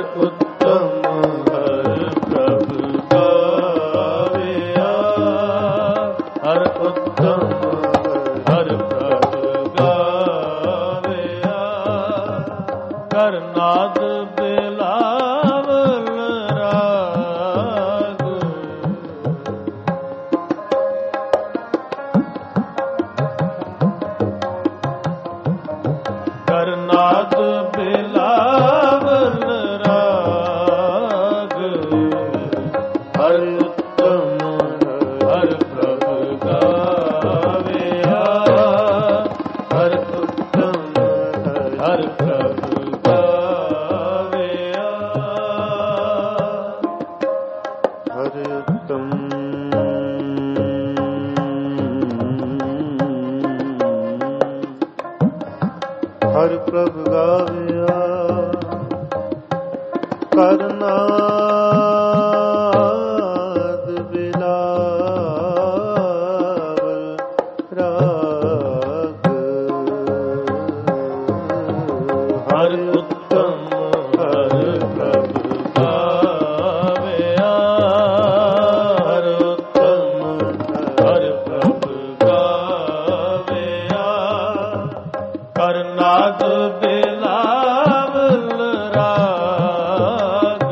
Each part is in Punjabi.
ਹਰਿ ਪ੍ਰਭ ਗਾਵਿਆ ਕਰਨਾਦ ਬਿਲਾਵਲ ਰਾਗ ਹਰਿ ਉੱਤਮ ਹਰਿ ਪ੍ਰਭ ਗਾਵਿਆ ਹਰਿ ਉੱਤਮ ਹਰਿ ਪ੍ਰਭ ਗਾਵਿਆ ਕਰਨਾਦ ਬਿਲਾਵਲ ਰਾਗ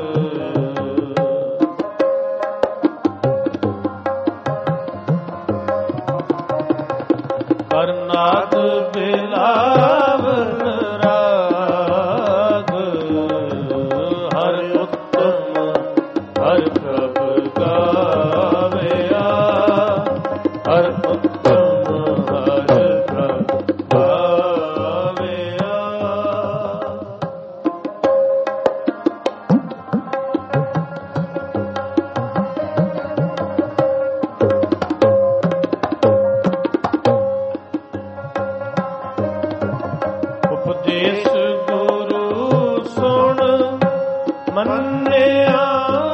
ਕਰਨਾਦ ਬਿਲਾਵਲ ਰਾਗ ਹਰਿ ਉੱਤਮ ਹਰਿ ਪ੍ਰਭ ਗਾਵਿਆ ਹਰਿ ਉੱਤਮ ਹਰਿ ਪ੍ਰਭ ਉਪਦੇਸ਼ ਗੁਰੂ ਸੁਣ ਮੰਨਿਆ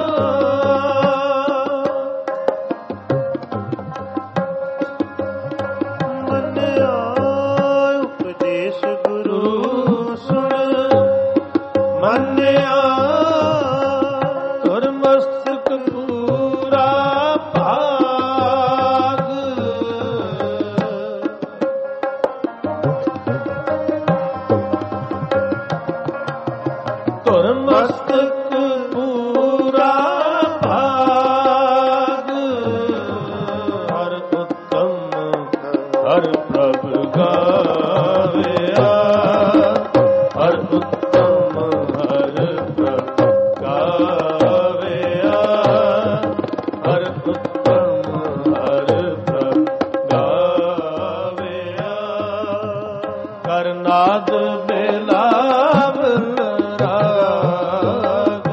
ਮੰਨਿਆ ਉਪਦੇਸ਼ ਗੁਰੂ ਸੁਣ ਮੰਨਿਆ ਤੁਰ ਮਸਤਕ ਪੂਰਾ ਭਾਗ ਤੁਰ ਮਸਤਕ ਪੂਰਾ ਭਾਗ ਹਰਿ ਉੱਤਮ ਹਰਿ ਪ੍ਰਭ ਗਾਵਿਆ ਹਰਿ ਉੱਤਮ ਹਰਿ ਪ੍ਰਭ ਗਾਵਿਆ ਹਰਿ ਉੱਤਮ ਹਰਿ ਪ੍ਰਭ ਗਾਵਿਆ ਕਰਨਾਦ ਬਿਲਾਵਲ ਰਾਗ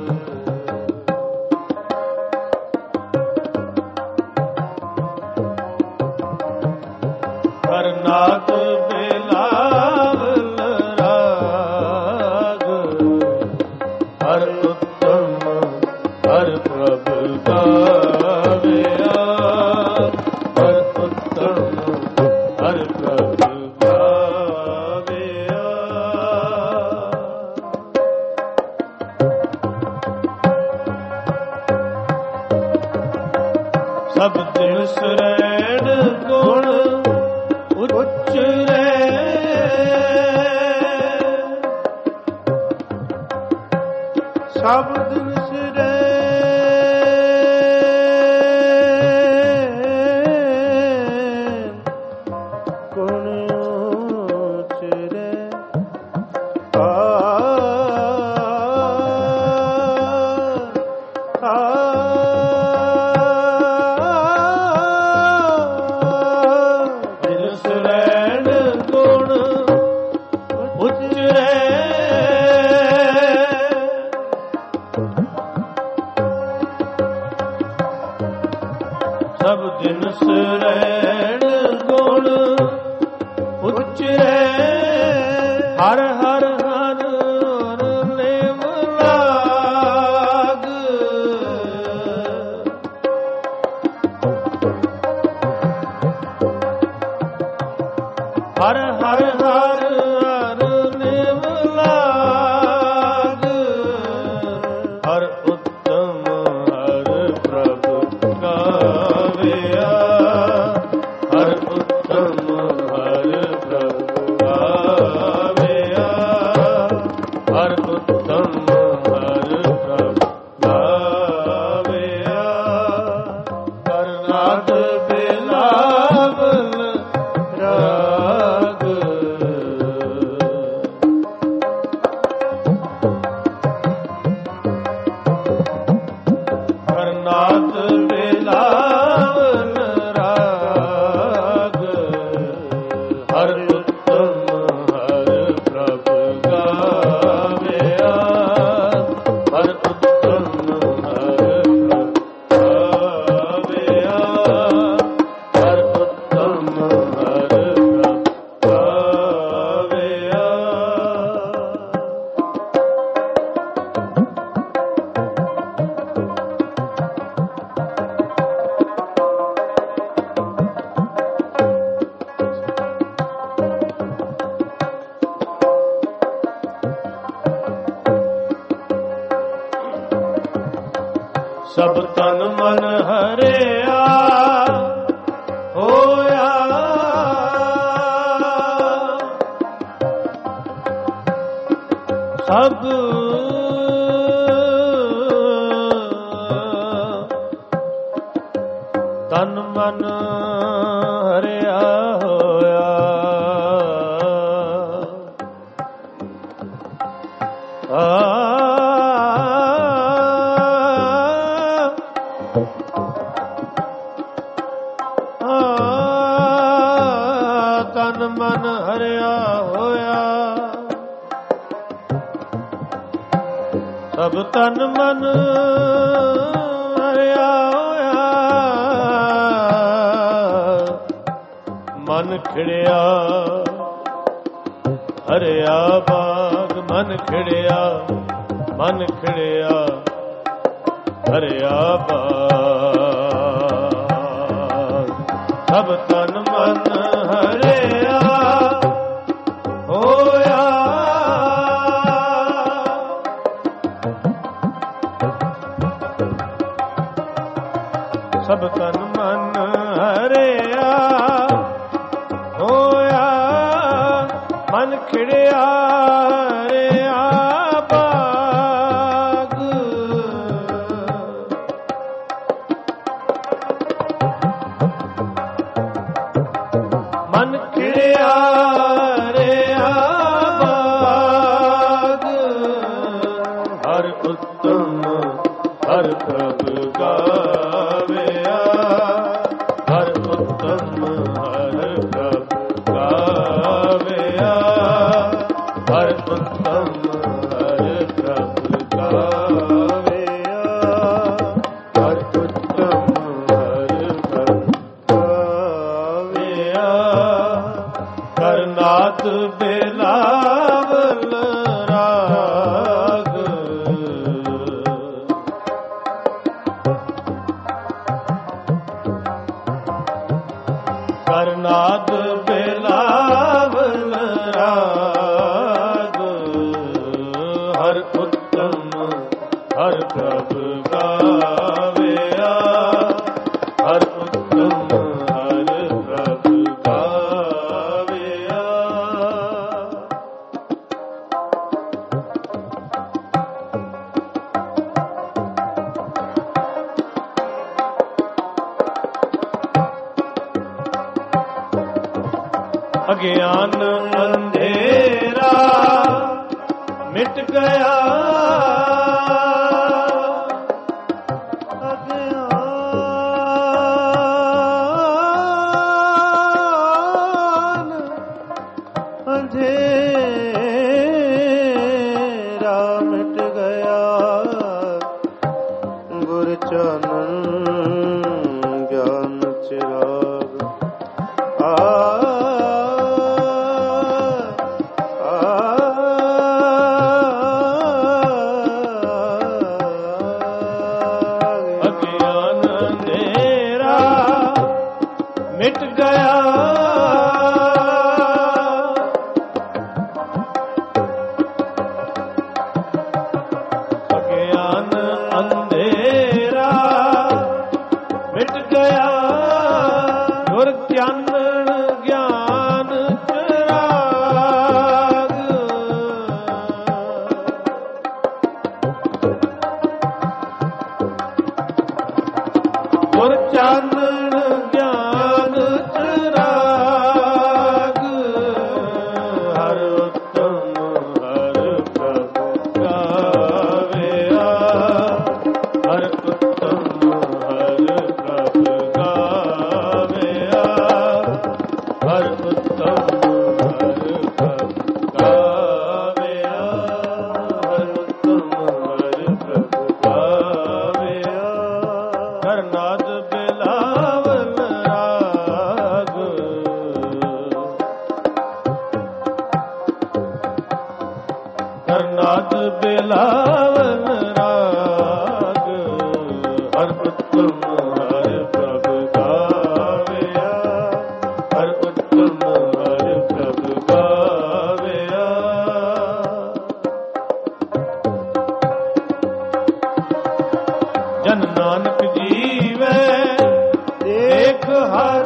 ਕਰਨਾਦ ਬਿਲਾਵਲ ਰਾਗ ਹਰਿ ਉੱਤਮ ਹਰਿ ਪ੍ਰਭ ਗਾਵਿਆ ਹਰਿ ਉੱਤਮ ਹਰਿ ਪ੍ਰਭ ਗਾਵਿਆ ਸਭ ਦਿਨ ਸਰੈਣ ਗੁਣ ਉਚਰੇ ਸਭ ਦਿਨ ਸਰੈਣ ਗੁਣ ਉਚਰੇ ਦਿਨ ਸਰੈਣ ਗੁਣ ਉਚਰੇ ਉਤਮ ਹਰ ਪ੍ਰਭ ਗਾਵਿਆ ਕਰਨਾਥ ਬਿਲਾਵਲ ਰਾਗ ਕਰਨਾਥ ਬਿਲਾਵਲ ਰਾਗ ਹਰ ਸਭ ਤਨ ਮਨ ਹਰਿਆ ਹੋਇਆ ਸਭ ਤਨ ਮਨ ਹਰਿਆ ਹੋਇਆ ਤਨ ਮਨ ਹਰਿਆ ਹੋਇਆ ਸਭ ਤਨ ਮਨ ਹਰਿਆ ਹੋਇਆ ਮਨ ਖਿੜਿਆ ਹਰਿਆ ਬਾਗ ਮਨ ਖਿੜਿਆ ਹਰਿਆ ਬਾਗ ਸਭ ਤਨ ਮਨ ਹਰਿਆ ਹੋਇਆ ਸਭ ਤਨ ਮਨ ਹਰਿਆ ਹੋਇਆ ਮਨ ਖਿੜਿਆ ਹਰਿਆ ਬਾਗ ਮਨ ਖਿੜਿਆ ਹਰਿਆ ਬਾਗ ਹਰ ਉਤਮ ਹਰ ਪ੍ਰਭ ਗਾਵਿਆ ਹਰ ਉਤਮ ਹਰ ਪ੍ਰਭ ਗਾਵਿਆ ਹਰ ਉਤਮ ਹਰ ਪ੍ਰਭ ਗਾਵਿਆ ਹਰ ਉਤਮ ਹਰ ਪ੍ਰਭ ਗਾਵਿਆ ਕਰਨਾਥ ਬਿਲਾਵਲ ਰਾਗ ਕਰਨਾਥ ਬਿਲਾਵਲ ਰਾਗ ਹਰ ਉਤਮ ਹਰ ਪ੍ਰਭ ਗਾਵਿਆ ਹਰ ਉਤਮ ਹਰ ਪ੍ਰਭ ਗਾਵਿਆ ਅਗਿਆਨ ਅੰਧੇਰਾ ਮਿਟ ਗਿਆ ਅਗਿਆਨ ਅੰਧੇਰਾ ਮਿਟ ਗਿਆ ਗੁਰ ਚਾਨਣ ਗਿਆਨ ਚਿਰਾਗ ਮਿਟ ਗਿਆ ਅਗਿਆਨ ਅੰਧੇਰਾ ਚਾਨਣ ਗਿਆਨ ਚਰਾਗ ਹਰ ਉਤਮ ਹਰ ਪ੍ਰਭ ਗਾਵਿਆ ਹਰ ਉਤਮ ਹਰ ਪ੍ਰਭ ਗਾਵਿਆ ਹਰ ਉਤਮ ਹਰ ਪ੍ਰਭ ਗਾਵਿਆ ਹਰ ਉਤਮ ਹਰ ਪ੍ਰਭ ਗਾਵਿਆ ਕਰਨਾਦ ਬਿਲਾਵਲ ਰਾਗ ਕਰਨਾਦ ਬਿਲਾਵਲ ਰਾਗ ਹਰ ਉਤਮ ਹਰ ਪ੍ਰਭ ਗਾਵਿਆ ਹਰ ਉਤਮ ਹਰ ਪ੍ਰਭ ਗਾਵਿਆ ਜਨ ਨਾਨਕ ਜੀਵੈ ਦੇਖ ਹਰ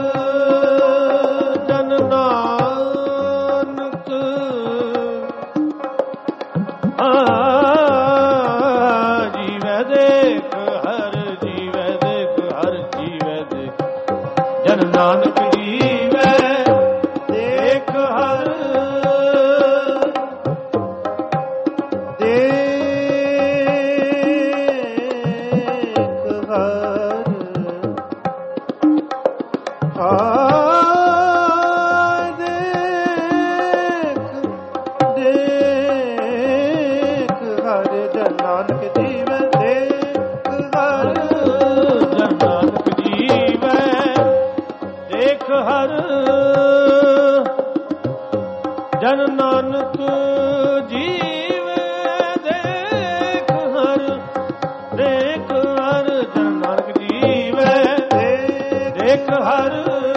ਜਨ ਨਾਨਕ ਜੀਵੈ ਦੇਖ ਹਰ ਜੀਵੈ ਦੇਖ ਹਰ ਜੀਵੈ ਦੇਖ ਜਨ ਨਾਨਕ ਜੀਵੈ ਦੇਖ ਹਰ ਜਨ ਨਾਨਕ ਜੀਵੈ ਦੇਖ ਹਰ ਦੇਖ ਹਰ ਜਨ ਨਾਨਕ ਜੀਵੈ ਦੇਖ ਹਰ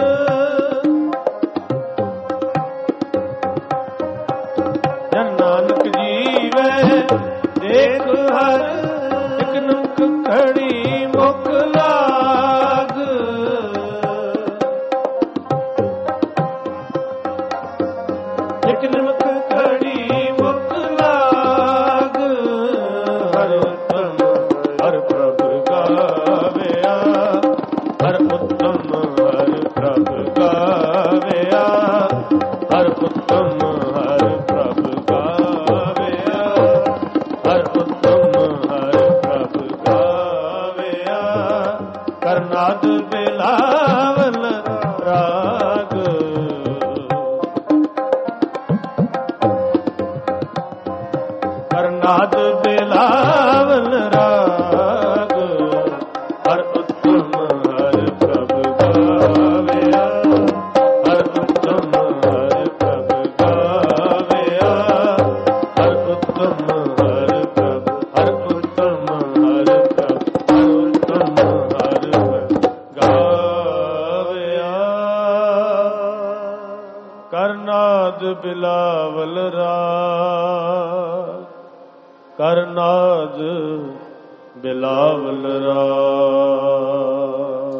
ਜਨ ਨਾਨਕ ਜੀਵੈ ਦੇਖ ਹਰ ਇਕ ਨੁਕ ਖੜੀ ਮੁਖ ਲਾਗ ਇਕ ਨਮਕ ਖੜੀ ਮੁਖ ਲਾਗ ਹਰ ਉਤਮ ਹਰ ਪ੍ਰਭ ਗਾਵਿਆ ਹਰ ਉਤਮ ਹਰ ਪ੍ਰਭ ਗਾਵਿਆ ਹਰ ਉਤਮ ਹਰ ਪ੍ਰਭ ਗਾਵਿਆ ਹਰ ਉਤਮ ਹਰ ਪ੍ਰਭ ਗਾਵਿਆ ਕਰਨਾਦ ਬਿਲਾਵਲ ਰਾਗ ਕਰਨਾਦ ਬਿਲਾਵਲ ਰਾਗ ਹਰ ਉਤਮ ਹਰ ਪ੍ਰਭ ਗਾਵਿਆ ਹਰ ਉਤਮ ਹਰ ਪ੍ਰਭ ਗਾਵਿਆ ਹਰ ਉਤਮ ਹਰ ਪ੍ਰਭ ਹਰ ਉਤਮ ਹਰ ਪ੍ਰਭ ਹਰ ਉਤਮ ਹਰ ਪ੍ਰਭ ਗਾਵਿਆ ਕਰਨਾਦ ਬਿਲਾਵਲ ਰਾਗ ਕਰਨਾਦ ਬਿਲਾਵਲ ਰਾਗ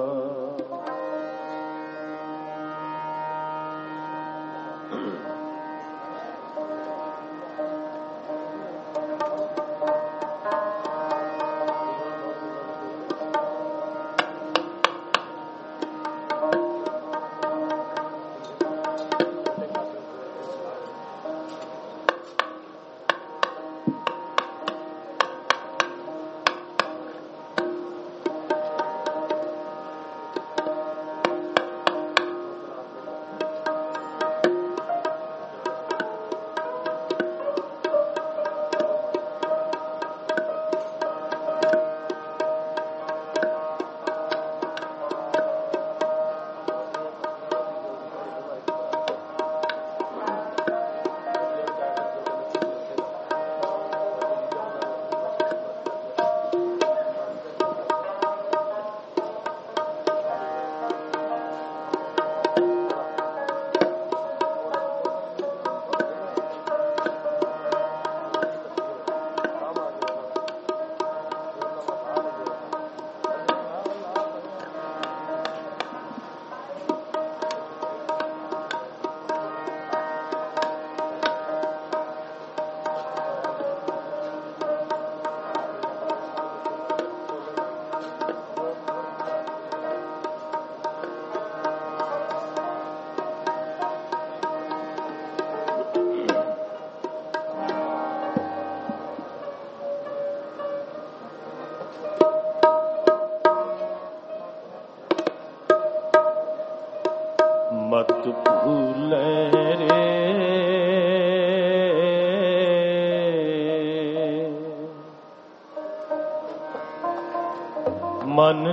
ਮਨ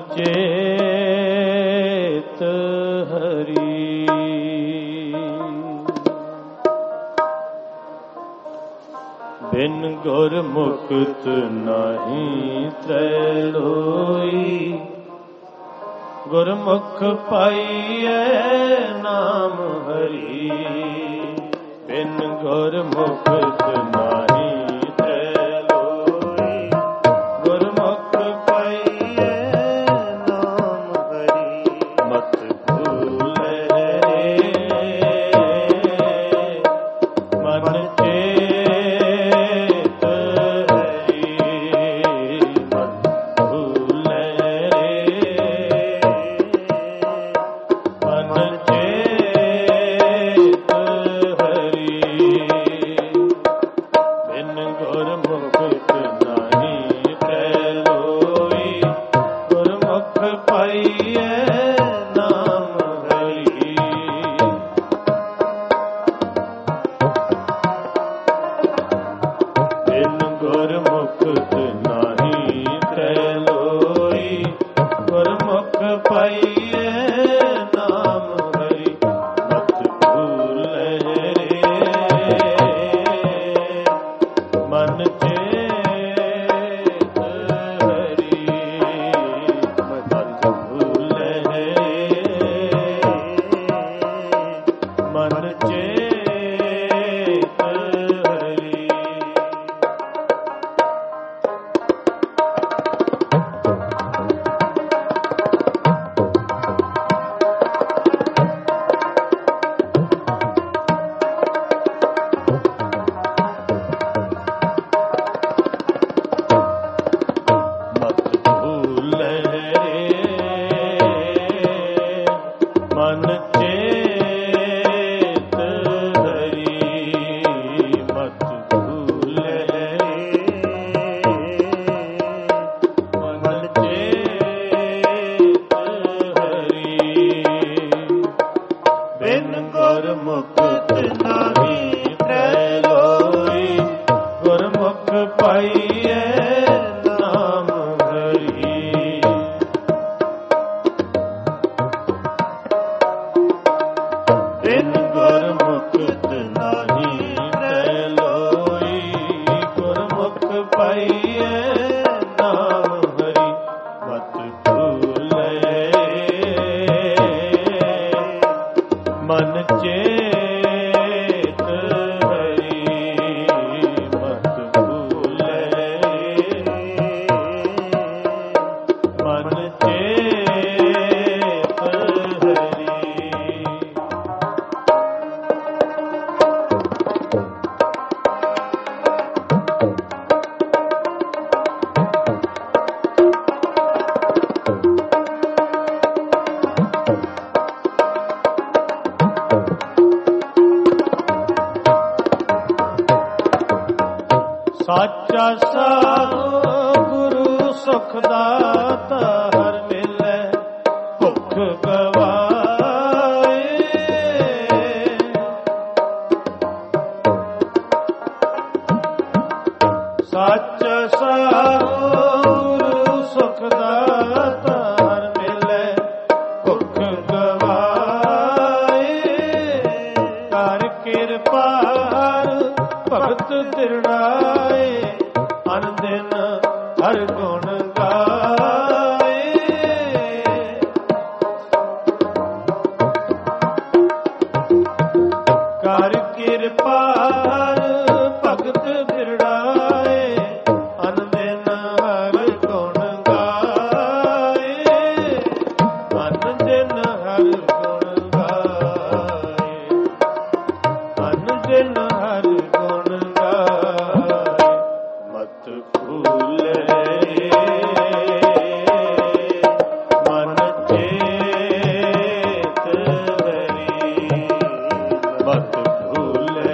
ਚੇਤ ਹਰੀ। ਬਿਨ ਗੁਰ ਮੁਕਤ ਨਹੀਂ ਤ੍ਰੈਲੋਈ। ਗੁਰਮੁਖ ਪਾਈਐ ਨਾਮ ਹਰੀ। ਬਿਨ ਗੁਰ ਮੁਕਤ ਨਹੀਂ ਤ੍ਰੈਲੋਈ। ਗੁਰਮੁਖ ਪਾਈਐ ਨਾਮ ਹਰੀ। ਮਤ ਭੂਲੈ ਮਨ ਚੇਤ ਹਰੀ। ਮਤ ਭੂਲੈ ਮਨ ਚੇਤ ਹਰੀ। ਬਿਨ ਗੁਰ ਮੁਕਤ ਨਹੀਂ ਤ੍ਰੈਲੋਈ। ਗੁਰਮੁਖ ਪਾਈਐ ਨਾਮ ਹਰੀ। ਬਿਨ ਗੁਰ ਮੁਕਤ ਨਹੀਂ ਤ੍ਰੈਲੋਈ। ਗੁਰਮੁਖ ਪਾਈਐ ਨਾਮ ਹਰੀ। ਮਤ ਭੂਲੈ ਮਨ ਚੇਤ ਹਰੀ। ਮਤ ਭੂਲੈ ਮਨ ਚੇਤ ਹਰੀ। ਮਤ ਭੂਲੈ ਮਨ ਚੇਤ ਹਰੀ। ਮਤ ਭੂਲੈ ਮਨ ਚੇਤ ਹਰੀ। ਬਿਨ ਗੁਰ ਮੁਕਤ ਨਹੀਂ ਤ੍ਰੈਲੋਈ। ਗੁਰਮੁਖ ਪਾਈਐ ਨਾਮ ਹਰੀ। ਬਿਨ ਗੁਰ ਮੁਕਤ ਨਹੀਂ ਤ੍ਰੈਲੋਈ। ਗੁਰਮੁਖ ਪਾਈਐ ਨਾਮ ਹਰੀ। ਮਤ ਭੂਲੈ ਮਨ ਚੇਤ ਹਰੀ। ਮਤ ਭੂਲੈ ਮਨ ਚੇਤ ਹਰੀ। ਸਾਚਾ ਸਾਧੂ ਗੁਰੂ ਸੁਖ ਦਾਤਾ ਹਰ ਮਿਲੈ ਭੁਖ ਗਵਾਏ। ਸਾਚਾ ਸਾਧੂ ਗੁਰੂ ਸੁਖ ਦਾਤਾ ਹਰ ਮਿਲੈ ਭੁਖ ਗਵਾਏ। ਕਰ ਕਿਰਪਾ ਭਗਤ ਤਿਰੜਾਏ। ਅਨ ਦਿਨ ਹਰ ਗੁਣ ਗਾਏ। ਕਰ ਕਿਰਪਾ ਭਗਤ ਤਿਰੜਾਏ। ਅਨ ਦਿਨ ਹਰ ਗੁਣ ਗਾਏ। ਅਨ ਦਿਨ ਹਰ ਗੁਣ ਗਾਏ। ਅਨ ਦਿਨ ਹਰ ਗੁਣ ਗਾਏ। ਮਤ ਭੂਲੈ ਮਨ ਚੇਤ ਹਰੀ। ਮਤ ਭੂਲੈ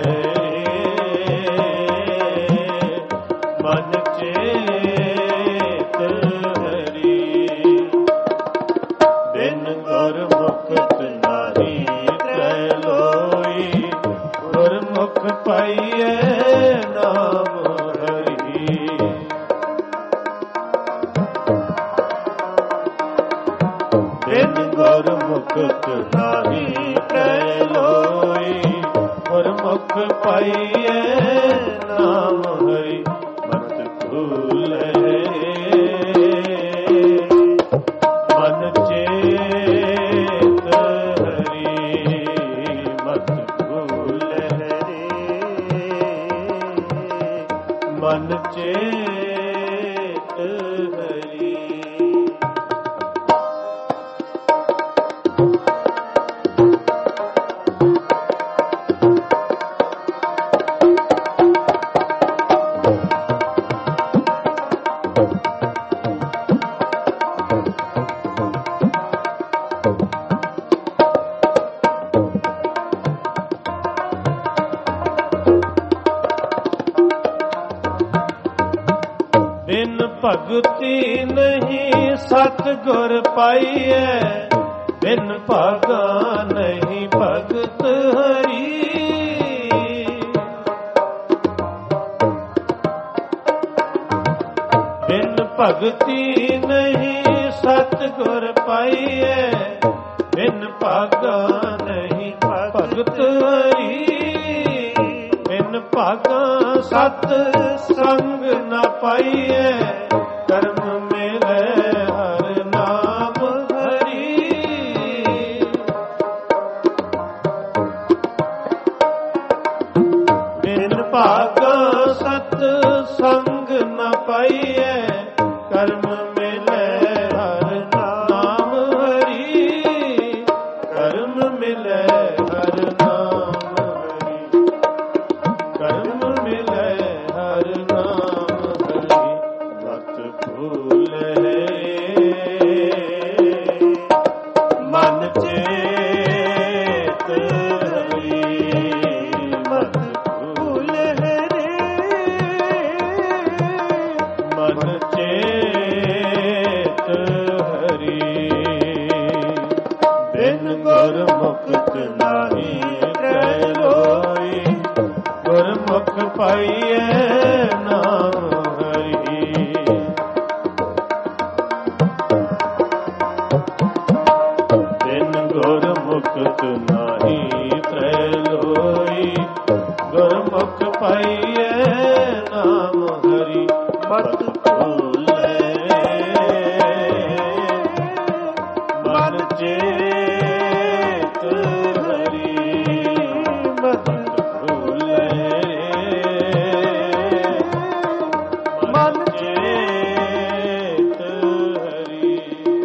ਮਨ ਚੇਤ ਹਰੀ। ਬਿਨ ਗੁਰ ਮੁਕਤ ਨਹੀਂ ਤ੍ਰੈਲੋਈ। ਗੁਰਮੁਖ ਪਾਈਐ ਨਾਮ ਹਰੀ। ਮੁਕਤ ਨਾਹੀ ਤ੍ਰੈ ਲੋਈ, ਗੁਰਮੁਖ ਪਾਈਐ ਨਾਮ ਹਰੀ ਮਤ ਭੂਲੈ। ਮਨ ਚੇਤ ਹਰੀ ਮਤ ਭੂਲੈ, ਮਨ ਚੇਤ ਹਰੀ। ਬਿਨ ਭਗਤੀ ਨਹੀਂ ਸਤਿਗੁਰ ਪਾਈਐ, ਬਿਨ ਭਾਗਾ ਨਹੀਂ ਭਗਤ ਹਰੀ। ਬਿਨ ਭਗਤੀ ਨਹੀਂ ਸਤਿਗੁਰ ਪਾਈਐ, ਬਿਨ ਭਾਗਾ ਨਹੀਂ ਭਗਤ ਹਰੀ। ਬਿਨ ਭਾਗਾ ਸਤ ਸੰਗ ਨ ਪਾਈਐ, ਕਰਮ ਮਿਲੈ ਹਰਿ ਨਾਮ ਹਰੀ। ਬਿਨ ਭਾਗਾ ਸਤ ਸੰਗ ਨ ਪਾਈਐ, ਕਰਮ ਮਿਲੈ ਹਰਿ ਨਾਮ ਹਰੀ। ਕਰਮ ਮਿਲੈ ਹਰਿ ਨਾਮ ਹਰੀ, ਕਰਮ ਮਿਲੈ ਹਰਿ ਨਾਮ ਹਰੀ ਮਤ ਭੂਲੈ। ਮਨ ਚੇਤ ਹਰੀ ਮਤ ਭੂਲੈ, ਮਨ ਚੇਤ ਹਰੀ। ਬਿਨ ਗੁਰਮੁਖਤ ਨਾਹੀ ਤ੍ਰੈ ਲੋਈ, ਗੁਰਮੁਖ ਪਾਈਐ ਨਾਮ ਹਰੀ। ਬਿਨ ਗੁਰਮੁਖਤ ਨਾਹੀ ਤ੍ਰੈ ਲੋਈ, ਗੁਰਮੁਖ ਪਾਈਐ ਨਾਮ ਹਰੀ ਮਤ ਭੂਲੈ। ਮਨ ਚੇਤ ਹਰੀ ਮਤ ਭੂਲੈ, ਮਨ ਚੇਤ ਹਰੀ।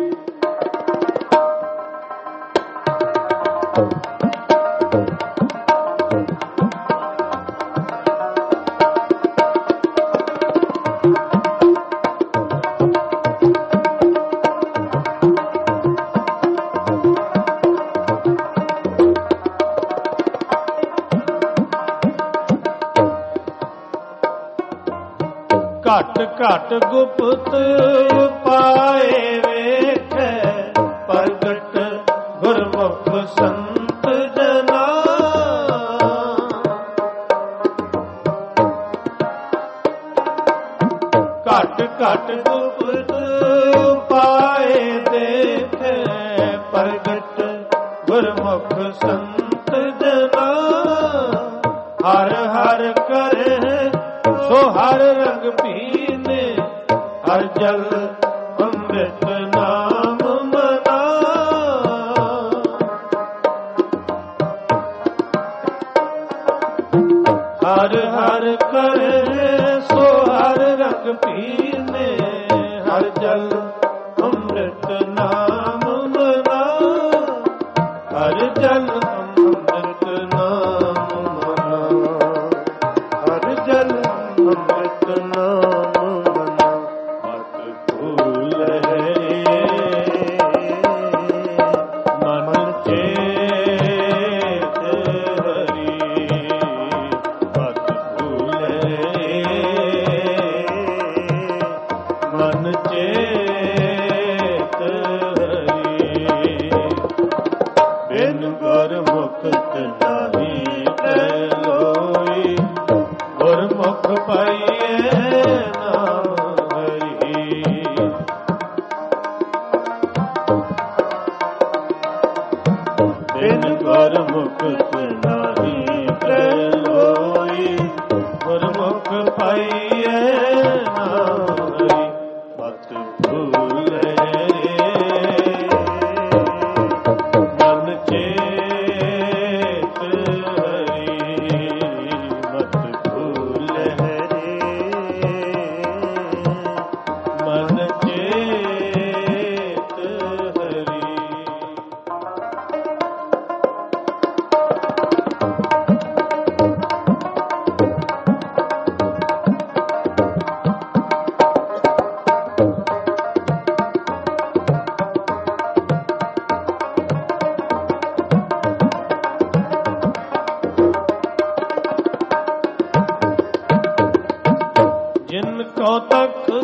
ਘਟ ਘਟ ਗੁਪਤ ਉਪਾਏ ਵੇਖੈ, ਪ੍ਰਗਟ ਗੁਰਮੁਖ ਸੰਤ ਜਨਾ। ਘਟ ਘਟ ਗੁਪਤ ਉਪਾਏ ਦੇਖੈ, ਪ੍ਰਗਟ ਗੁਰਮੁਖ ਸੰਤ ਜਨਾ। ਹਰ ਹਰ ਕਰੇ ਸੋ ਹਰ ਰੰਗ ਪੀਨੇ, ਹਰ ਜਲ ਅੰਮ੍ਰਿਤ ਨਾਮ ਮਨਾ। ਹਰ ਹਰ ਕਰੇ ਸੋ ਹਰ ਰੰਗ ਪੀਨੇ, ਹਰ ਜਲ ਅੰਮ੍ਰਿਤ ਨਾਮ ਮਨਾ। ਹਰ ਜਲ ਅੰਮ੍ਰਿਤ ਨਾਮ ਮਨਾ, ਹਰ ਜਲ ਅੰਮ੍ਰਿਤ ਨਾਮ ਮਨਾ ਮਤ ਭੂਲੈ। ਮਨ ਚੇਤ ਹਰੀ ਮਤ ਭੂਲੈ, ਮਨ ਚੇਤ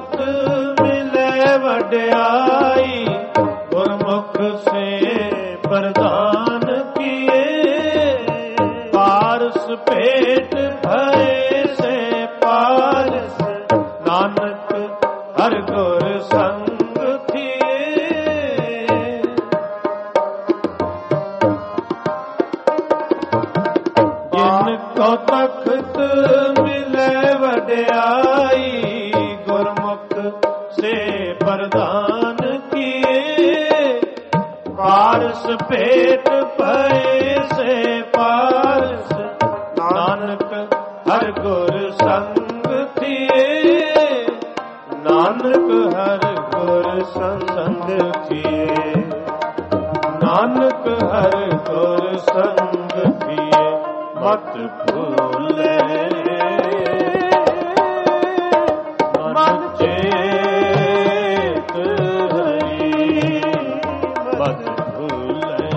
ਤਖਤ ਮਿਲੇ ਵਡਿਆਈ, ਗੁਰਮੁਖ ਸੇ ਪ੍ਰਦਾਨ ਕੀਏ। ਪਾਰਸ ਭੇਟ ਭਏ ਸੇ ਪਾਰਸ, ਨਾਨਕ ਹਰ ਗੁਰ ਸੰਗ ਥੀਏ। ਜਿਨ ਕੋ ਤਖਤ ਮਿਲੇ ਵਡਿਆਈ, ਗੁਰਮੁਖ ਸੇ ਪ੍ਰਦਾਨ ਕੀਏ। ਪਾਰਸ ਭੇਟ ਭਏ ਸੇ ਪਾਰਸ, ਨਾਨਕ ਹਰ ਗੁਰ ਸੰਗ ਥੀਏ। ਨਾਨਕ ਹਰ ਗੁਰ ਸੰਗ ਥੀਏ। ਨਾਨਕ ਹਰ ਗੁਰ ਸੰਗ ਥੀਏ। ਮਤ ਭੂਲੇ ਮਨ ਚੇਤ ਹਰੀ, ਮਤ ਭੂਲੇ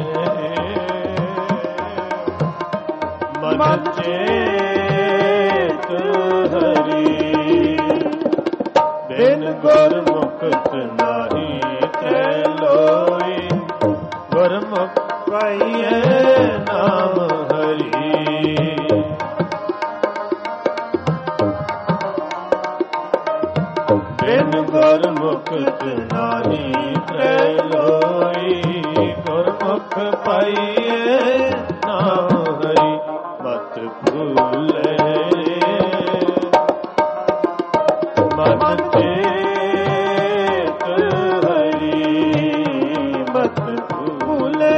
ਮਨ ਚੇਤ ਹਰੀ। ਬਿਨ ਗੁਰਮੁਖਤ ਨਾਹੀ ਤੈ ਲੋਈ, ਗੁਰਮੁਖ ਪਾਈਐ ਨਾਮ ਹਰੀ। ਬਿਨ ਗੁਰਮੁਖਤ ਨਾਹੀ ਤੈ ਲੋਈ, ਗੁਰਮੁਖ ਪਾਈਐ ਨਾਮ ਹਰੀ। ਮਤ ਭੂਲੇ ਮਨ ਚੇਤ ਹਰੀ, ਮਤ ਭੂਲੇ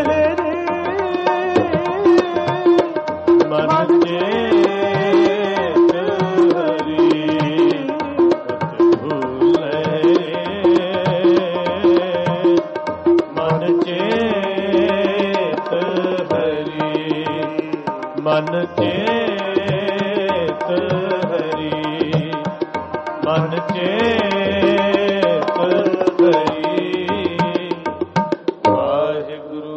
ਮਨ ਚੇਤ ਹਰੀ, ਮਤ ਭੂਲੇ ਮਨ ਚੇਤ ਹਰੀ, ਮਨ ਚੇਤ ਹਰੀ, ਮਨ ਚੇਤ ਹਰੀ। ਵਾਹਿਗੁਰੂ।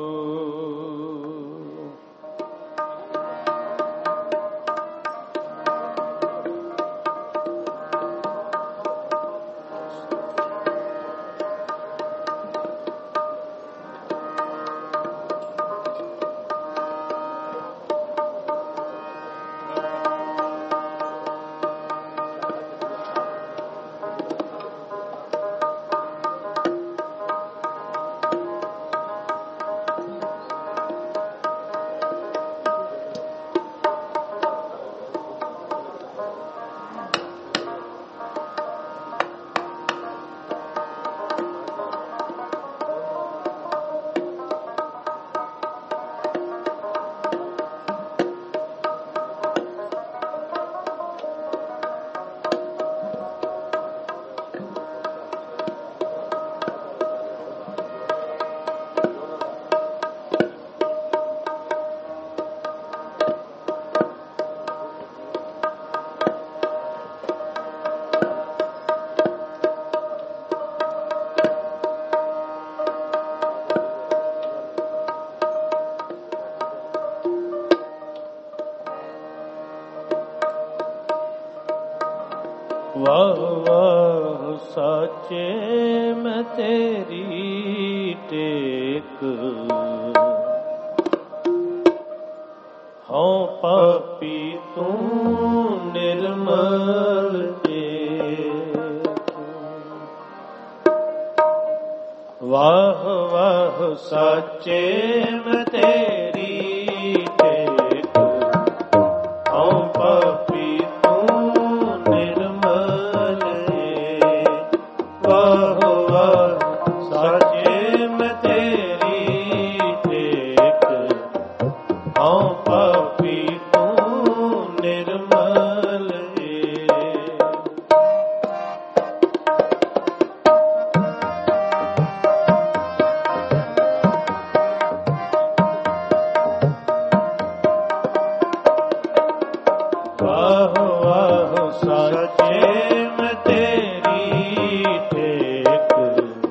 ਵਾਹ ਵਾਹ ਸਾਚੇ ਮੈਂ ਤੇਰੀ ਟੇਕ, ਹਉ ਪਾਪੀ ਤੂੰ ਨਿਰਮਲ ਏਕ। ਵਾਹ ਵਾਹ ਸਾਚੇ ਮੈਂ ਤੇਰੀ ਟੇਕ, ਹਉ ਪਾਪੀ ਤੂੰ ਨਿਰਮਲ ਏਕ। ਵਾਹ ਵਾਹ ਸਾਚੇ ਮੈਂ ਤੇਰੀ ਟੇਕ, ਹਉ ਪਾਪੀ ਤੂੰ ਨਿਰਮਲ ਏਕ। ਵਾਹ ਵਾਹ ਸਾਚੇ ਮੈਂ ਤੇਰੀ ਟੇਕ,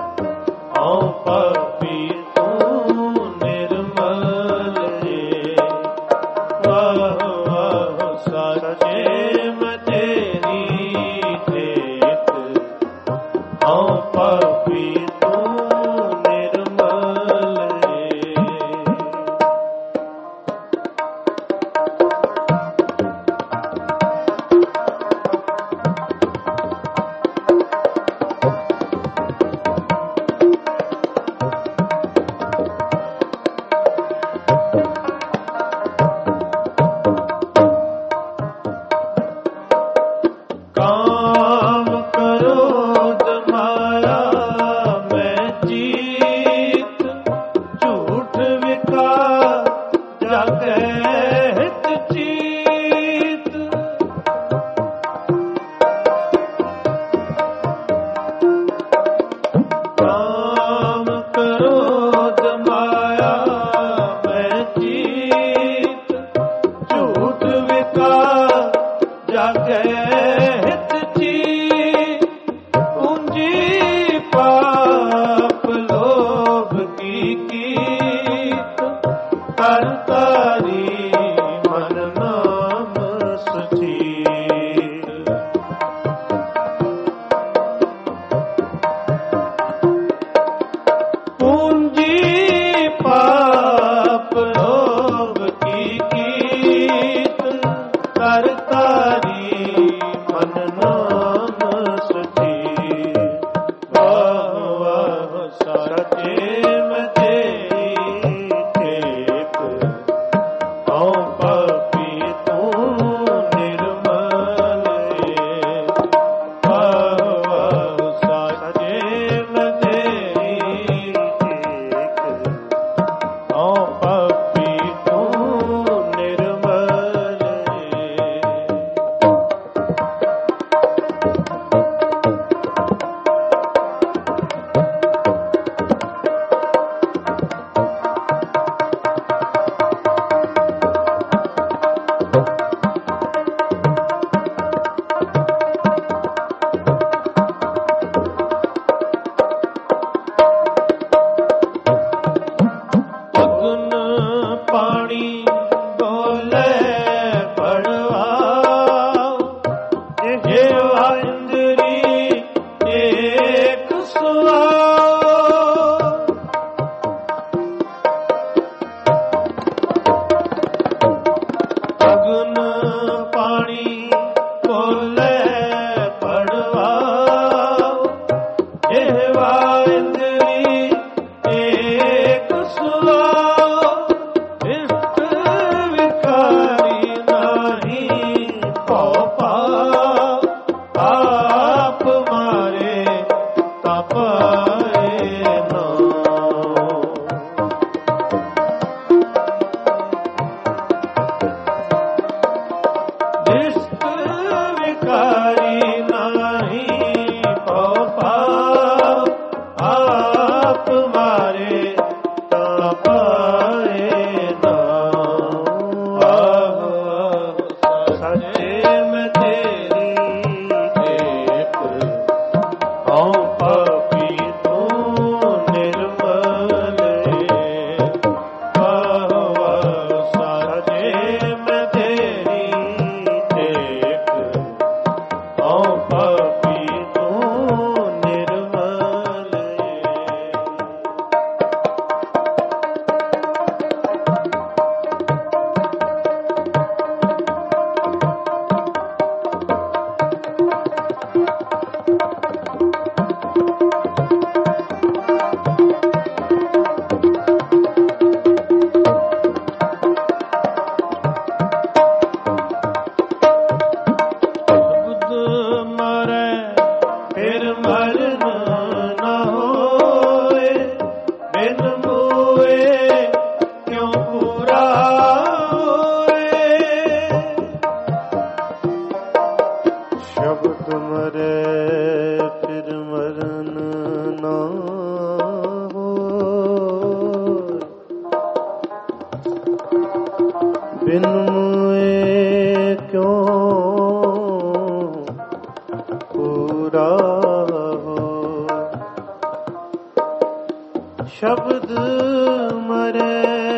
ਸ਼ਬਦ ਮਰੇ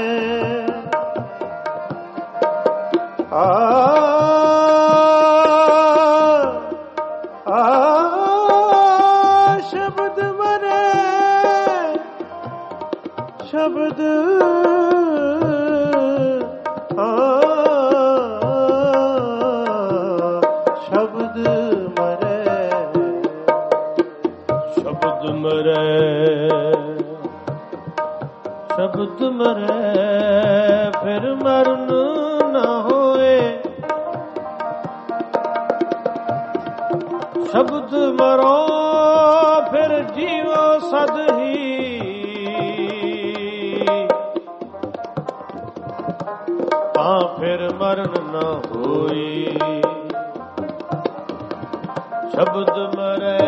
ਸ਼ਬਦ ਮਰੇ ਸ਼ਬਦ ਸ਼ਬਦ ਮਰੇ ਸ਼ਬਦ ਮਰੇ ਸ਼ਬਦ ਮਰੇ ਫਿਰ ਮਰਨ ਨਾ ਹੋਏ ਸ਼ਬਦ ਮਰੋ ਫਿਰ ਜੀਵੋ ਸਦ ਹੀ ਤਾਂ ਫਿਰ ਮਰਨ ਨਾ ਹੋਈ ਸ਼ਬਦ ਮਰੇ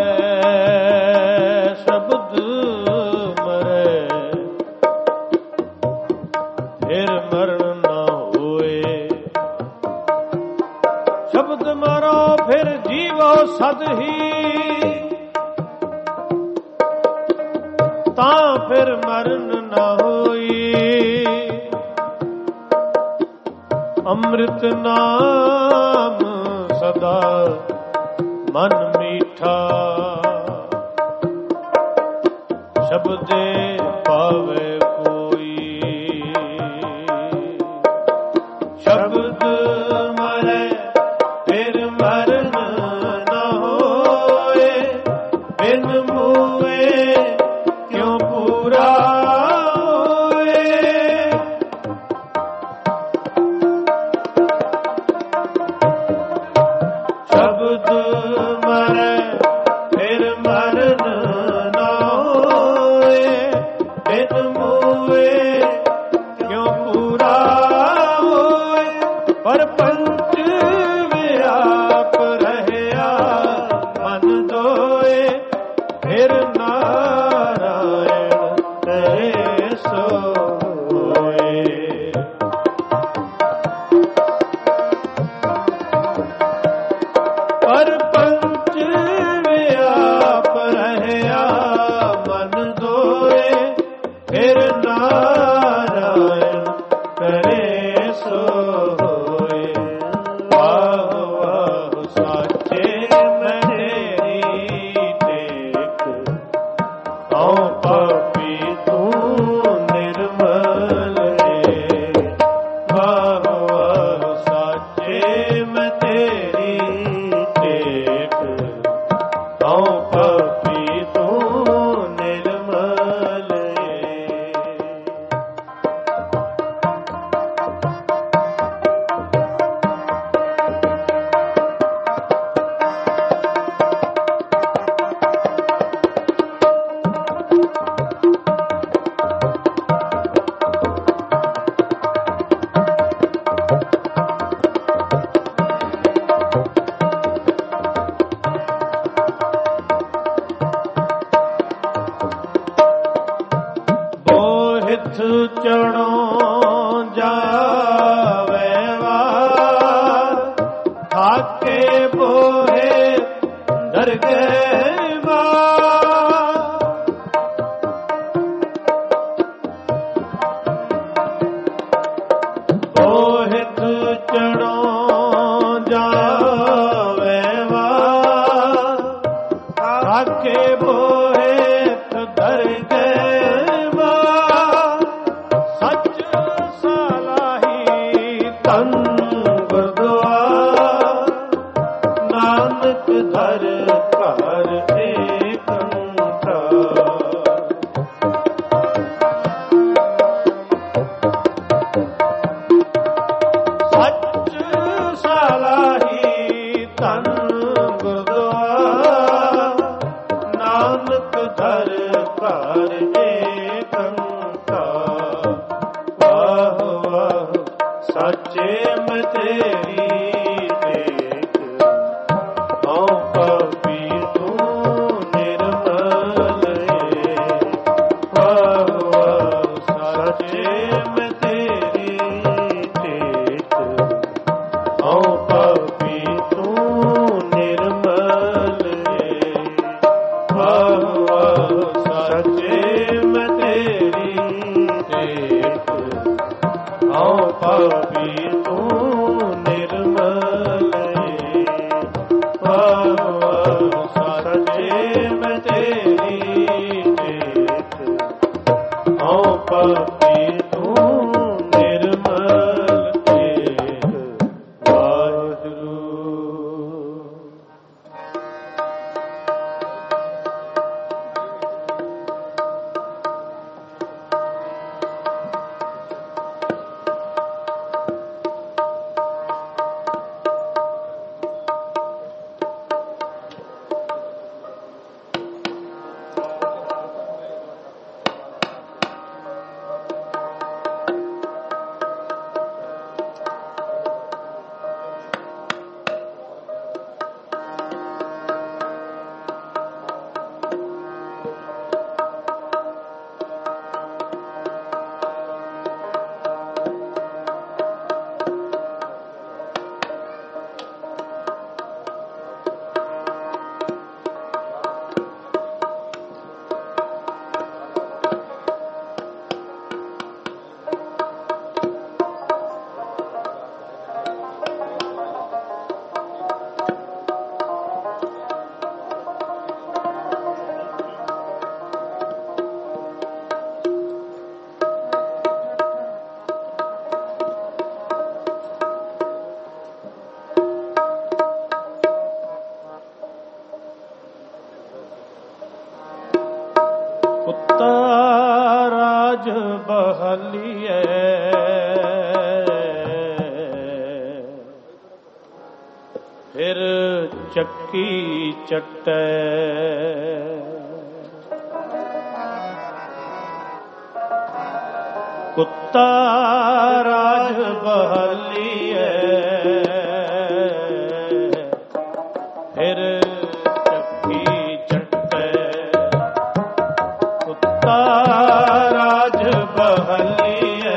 ਸ਼ਬਦ ਮਰੇ ਫਿਰ ਮਰਨ ਨਾ ਹੋਏ ਸ਼ਬਦ ਮਰੋ ਫਿਰ ਜੀਵੋ ਸਦ ਹੀ ਤਾਂ ਫਿਰ ਮਰਨ ਨਾ ਹੋਈ ਅੰਮ੍ਰਿਤ ਨਾਮ ਸਦਾ ਮਨ ਮੀਠਾ ਸ਼ਬਦੇ ਪਾਵੇ ਕੋਈ ਸ਼ਬਦ ਮਰੇ ਫਿਰ ਮਰਨ ਨਾ ਹੋਏ ਬਿਨ ਮੂਏ ਕਿਉਂ ਪੂਰਾ ਹੋਏ ਸ਼ਬਦ ਮਰੇ ਫਿਰ ਮਰਨ ਨਾ ਹੋਏ ਬਿਨ ਮੂਏ ਕਿਉਂ ਪੂਰਾ ਹੋਏ ਪਰ ਪੰਚ ਵਿਆਪ ਰਹਿਆ ਮਨ ਦੋਏ ਫਿਰ ਨਾਰਾਇਣ ਕਰੇ ਸੋਏ ਪਰ ਪੰਚ ਵਿਆਪ ਰਹਿਆ ਮਨ ਦੋਏ ਫਿਰ ਨਾਰਾਇਣ ਕਰੇ ਸੋਏ ਵਾਹ ਵਾਹ ਸਾਚੇ ਮੈਂ ਤੇਰੀ ਟੇਕ ਤਉ ਪਾਪੀ ਤੂੰ ਨਿਰਮਲ ਏ ਵਾਹ ਵਾਹ ਸਾਚੇ ਮੈਂ ਤੇਰੀ ਟੇਕ ਤਉ ਪਾਪੀ ਤੂੰ ਨਿਰਮਲ ਏ ਬੋਹਿਥ ਚੜੋਂ ਜਾਵੇ ਵਾਰ ਥਾਕੇ ਬੋਹੇ ਦਰਗਹਿ ਵਾਰ ਬੋਹਿਥ ਚੜੋਂ ਜਾਵੇ ਵਾਰ ਥਾਕੇ ਬੋਹੇ ਦਰਗਹਿ ਵਾਰ ਸੱਚ ਸਲਾਹੀ ਤਨ ਗੁਰਦੁਆਰ ਨਾਨਕ ਧਰ ਘਰ ਏਕੰਕਾਰ ਸੱਚ ਸਲਾਹੀ ਤਨ ਗੁਰਦੁਆਰ ਨਾਨਕ ਧਰ ਘਰ ਏਕੰਕਾਰ ਵਾਹ ਵਾਹ ਸਾਚੇ ਮੈਂ ਤੇਰੀ ਟੇਕ ਹਉ ਪਾਪੀ ਤੂੰ ਨਿਰਮਲ ਏ ਵਾਹ ਵਾਹ ਸਾਚੇ ਮੈਂ ਤੇਰੀ ਟੇਕ ਹਉ ਪਾਪੀ ਤੂੰ ਨਿਰਮਲ ਏ ਵਾਹ ਵਾਹ ਸਾਚੇ ਮੈਂ ਤੇਰੀ ਤੇਰੀ ਚੇਤ ਹਉ ਪਤੀ ਤੂੰ ਨਿਰਮਲ ਏਕ ਵਾਹਿਗੁਰੂ। ਰਾਜ ਬਹਾਲੀਐ ਫਿਰ ਚੱਕੀ ਚੱਟੈ ਕੁੱਤਾ ਰਾਜ ਬਹਾਲੀਐ ਫਿਰ ਚੱਕੀ ਚੱਟੈ ਕੁੱਤਾ ਰਾਜ ਬਹਾਲੀਐ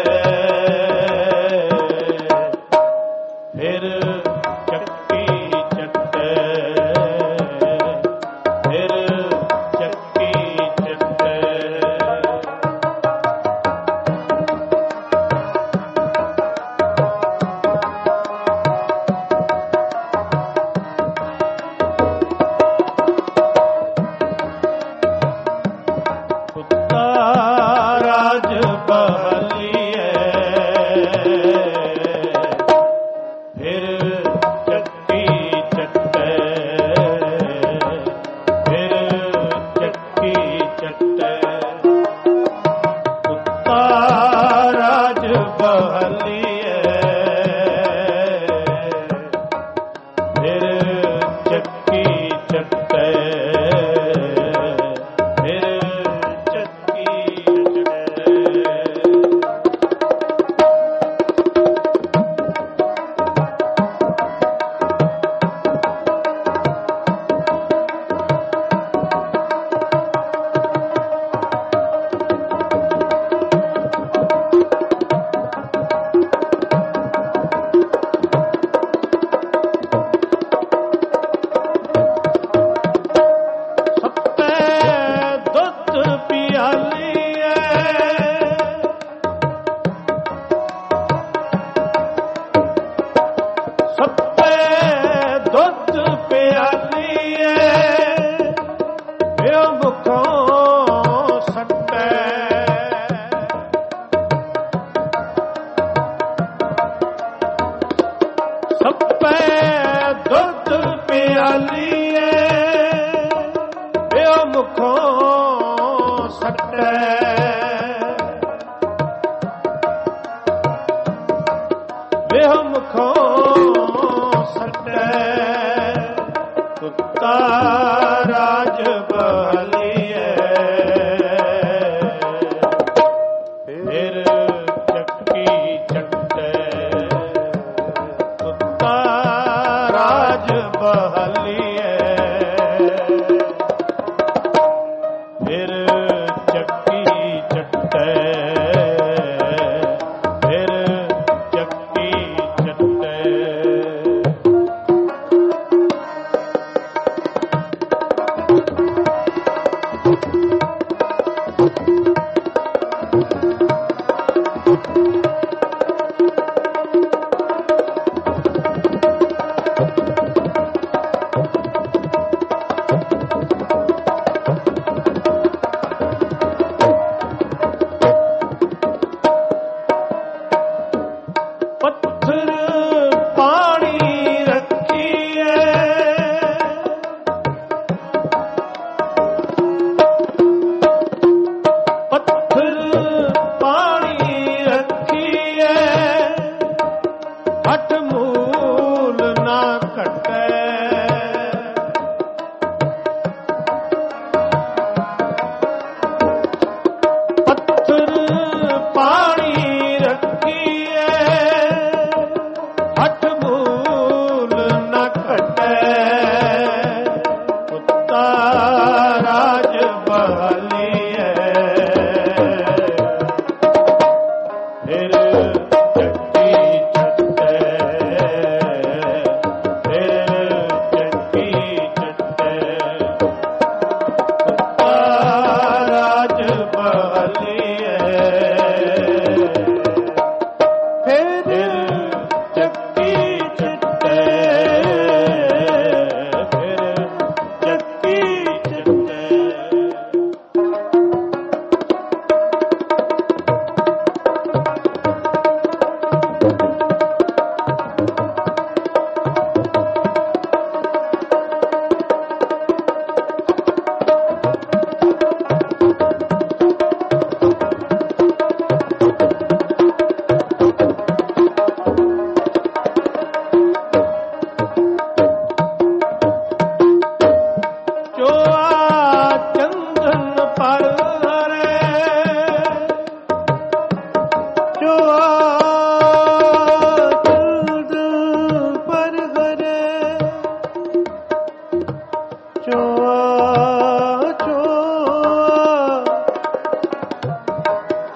ਫਿਰ ਚੱਕੀ ਚੱਟੈ ਫਿਰ ਚੱਕੀ ਚੱਟੈ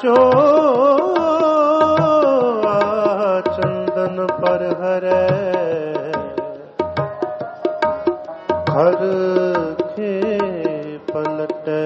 ਚੋਆ ਚੰਦਨ ਪਰ ਹਰੈ ਹਰ ਕੇ ਪਲਟੈ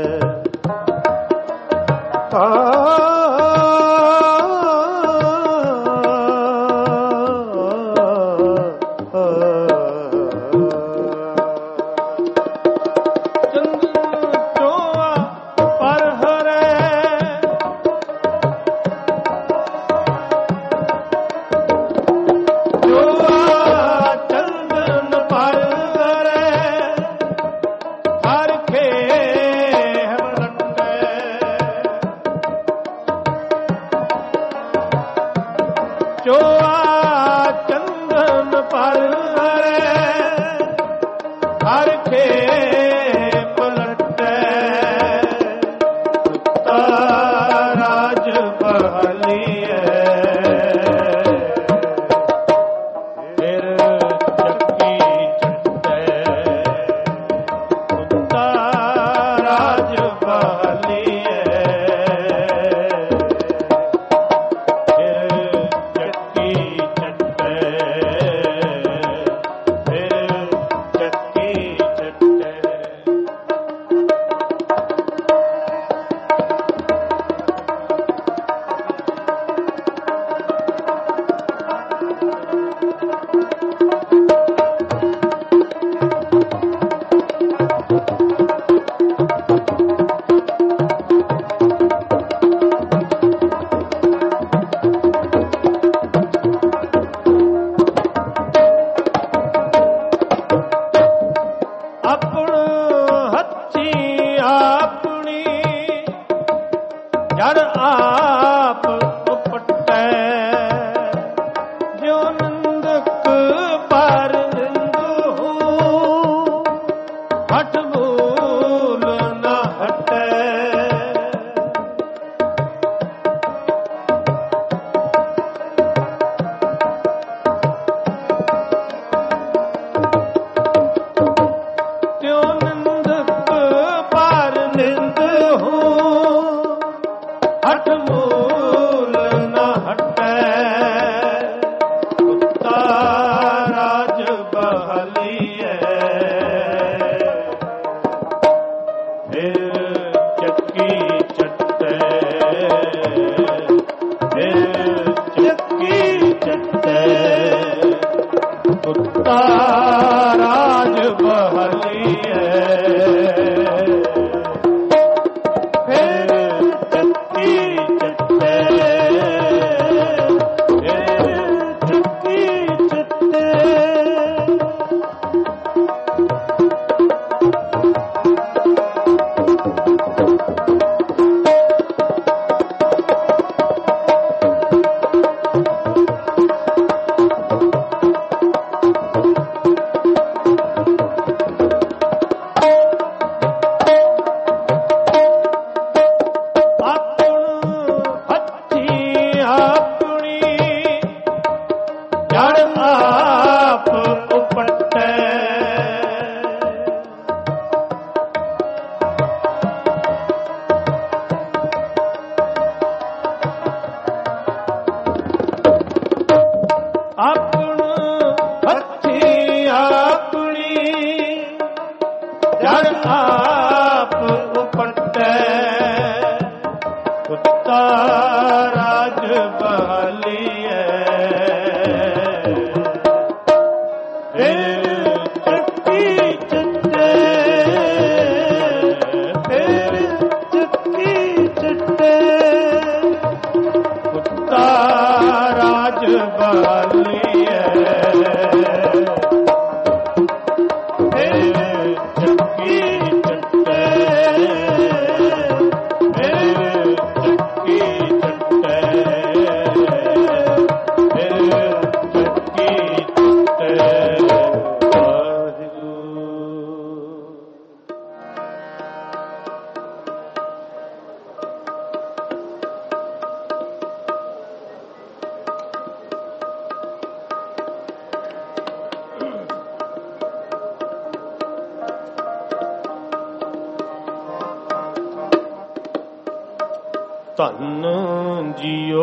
ਧੰਨ ਜੀਓ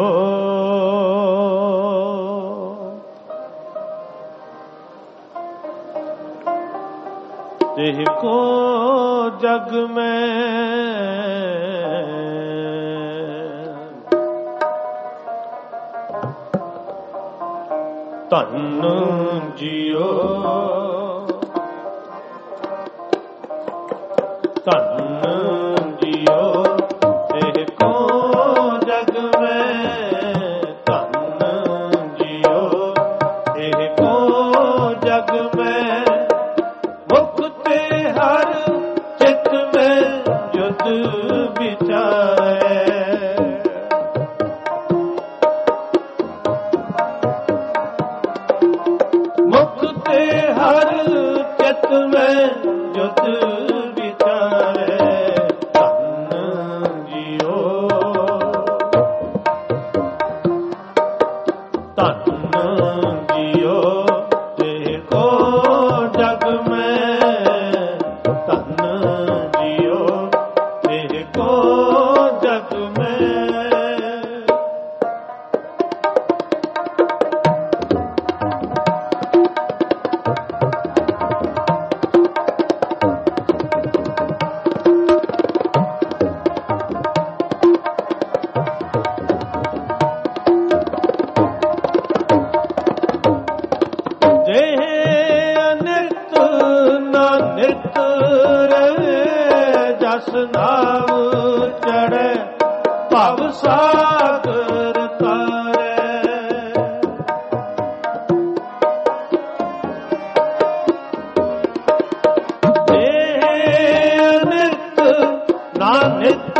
ਤਿਹ ਕੋ ਜਗ ਮੈਂ ਧੰਨ ਜੀਓ ਧੰਨ ਜੀਓ ਤਿਹ ਕੋ ਜਗ ਮੈਂ ਧੰਨ ਜੀਓ ਤਿਹ ਕੋ ਜਗ ਮੈਂ ਮੁਖ ਤੇ ਹਰ ਚਿਤ ਮੈਂ ਜੁਦ ਵਿਚਾਰੇ ਮੁਖ ਤੇ ਹਰ ਚਿਤ ਮੈਂ ਜੁਦ ਵਿਚਾਰੇ ਧੰਨ ਜੀਓ ਧੰਨ ਜੀਓ ਤੇ ਕੋ ਜਗ ਮੈਂ ਧੰਨ ਜੀਓ ਤੇ ਕੋ ਜਗ ਮੈਂ ਜਸ ਨਾਮ ਚੜ੍ਹੇ ਭਵ ਸਾਗਰ ਤਾਰੇ ਨਿਤ ਨਾ ਨਿਤ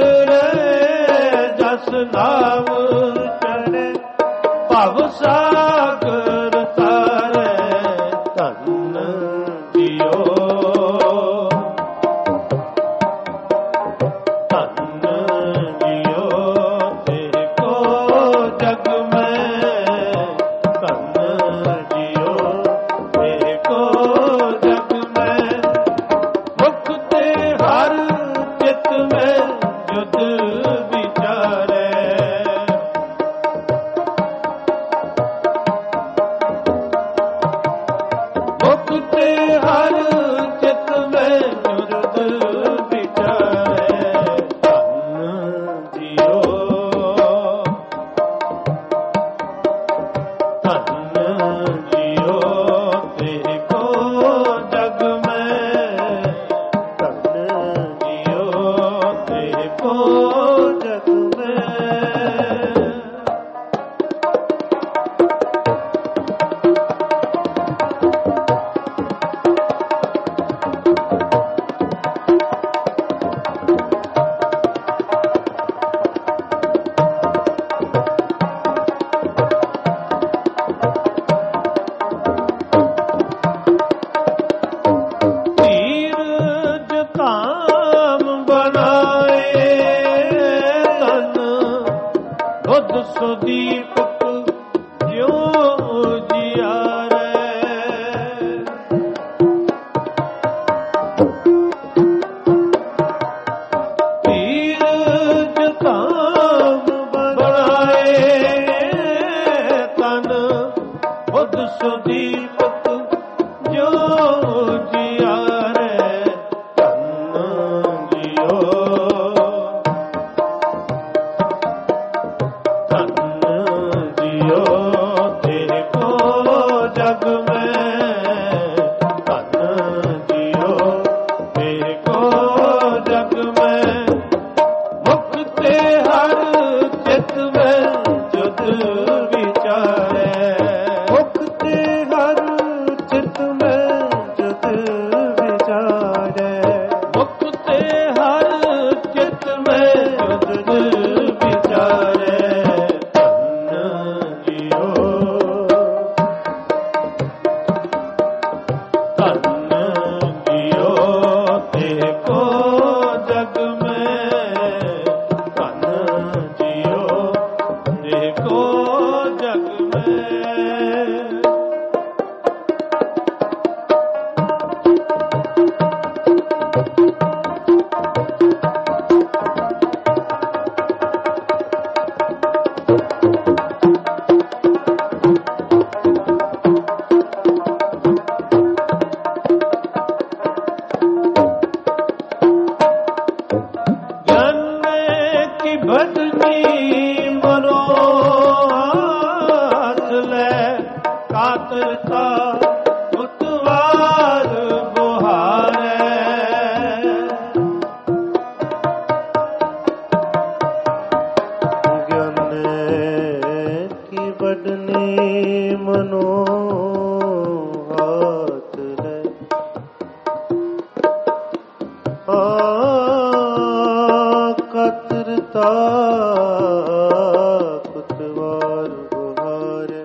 ਜਸ ਨਾਮ ਚੜ੍ਹੇ ਭਵ ਸਾਗਰ ਤਾਰੇ ਧੰਨ ਜੀਓ ਦੀਪਕ ਜਿਉ ਜਿਆਰੇ ਪੀਰ ਜਤਾਮ ਬਣਾਏ ਤਨ ਬੁੱਧ ਸੁਦੀਪਕ ਜਿਉ ਜਿਆਰੇ ਧੰਨ ਜੀਓ ਜਗ ਮੈਂ ਧੰਨ ਜੀਓ ਤੇਰੇ ਕੋ ਜਗ ਮੈਂ ਮੁਖ ਤੇ ਹਰ ਚਿਤ ਮੈਂ ਜੁਦ ਵਿਚਾਰੇ ਮੁਖ ਤੇ ਹਰ ਚਿਤ ਮੈਂ ਜੁਦ ਵਿਚਾਰੇ ਮੁਖ ਤੇ ਹਰ ਚਿਤ ਮੈਂ ਜੁਦ ਵਿਚਾਰੇ ਧੰਨ ਜੀਓ ਤੇ ਕੋ ਜਗ ਮੈਂ ਬਦਨੀ ਮਨੋ ਹਾਥ ਲੈ ਕਾਤਰਤਾ ਉਤਵਾਰ ਬੁਹਾਰੇ ਗਿਆਨੇ ਕੀ ਬਦਨੀ ਮਨੋ ਹਾਥ ਲੈ ਕਤਰਤਾ ਕੁਤਵਾਰ ਬੁਹਾਰੇ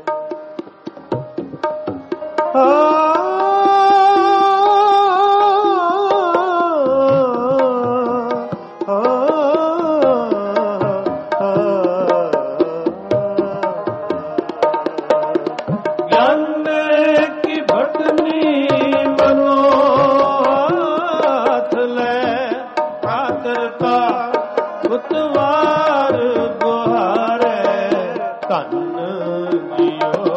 ਉਤਵਾਰ ਬੁਹਾਰੇ ਧੰਨ ਜੀਓ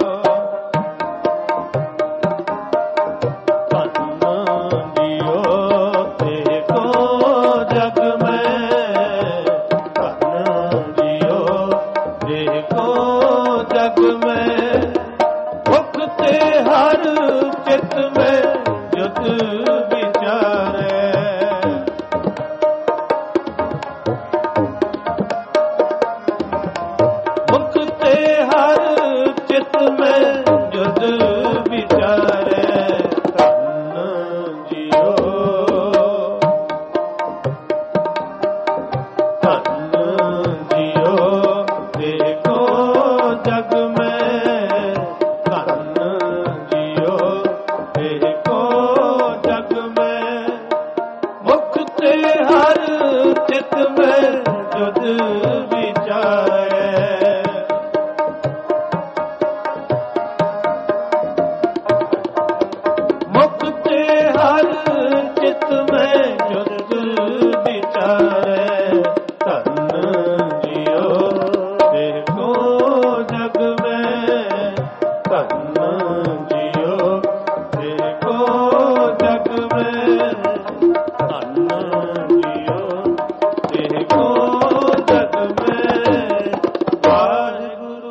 ਧੰਨ ਜੀਓ ਤੇ ਕੋ ਜਗ ਮੈਂ ਧੰਨ ਜੀਓ ਤੇ ਕੋ ਜਗ ਮੈਂ ਮੁਖ ਤੇ ਹਰ ਚਿਤ ਮੈਂ ਜੁਤ ਵਿਚਾਰੇ ਚਿਤ ਮੈਂ ਜੁਦ ਵਿਚਾਰੇ ਧੰਨ ਜੀਓ ਧੰਨ ਜੀਓ ਦੇਖੋ ਜਗ ਮੈਂ ਧੰਨ ਜੀਓ ਦੇਖੋ ਜਗ ਮੈਂ ਮੁਖ ਤੇ ਹਰ ਚਿਤ ਮੈਂ ਜੁਦ ਵਿਚਾਰੇ ਚਿਤ ਮੈਂ ਜੁਦ ਵਿਚਾਰੇ ਧੰਨ ਜੀਓ ਦੇਖੋ ਜਗ ਮੈਂ ਧੰਨ ਜੀਓ ਦੇਖੋ ਜਗ ਮੈਂ ਧੰਨ ਜੀਓ ਦੇਖੋ ਜਗ ਮੈਂ ਵਾਹਿਗੁਰੂ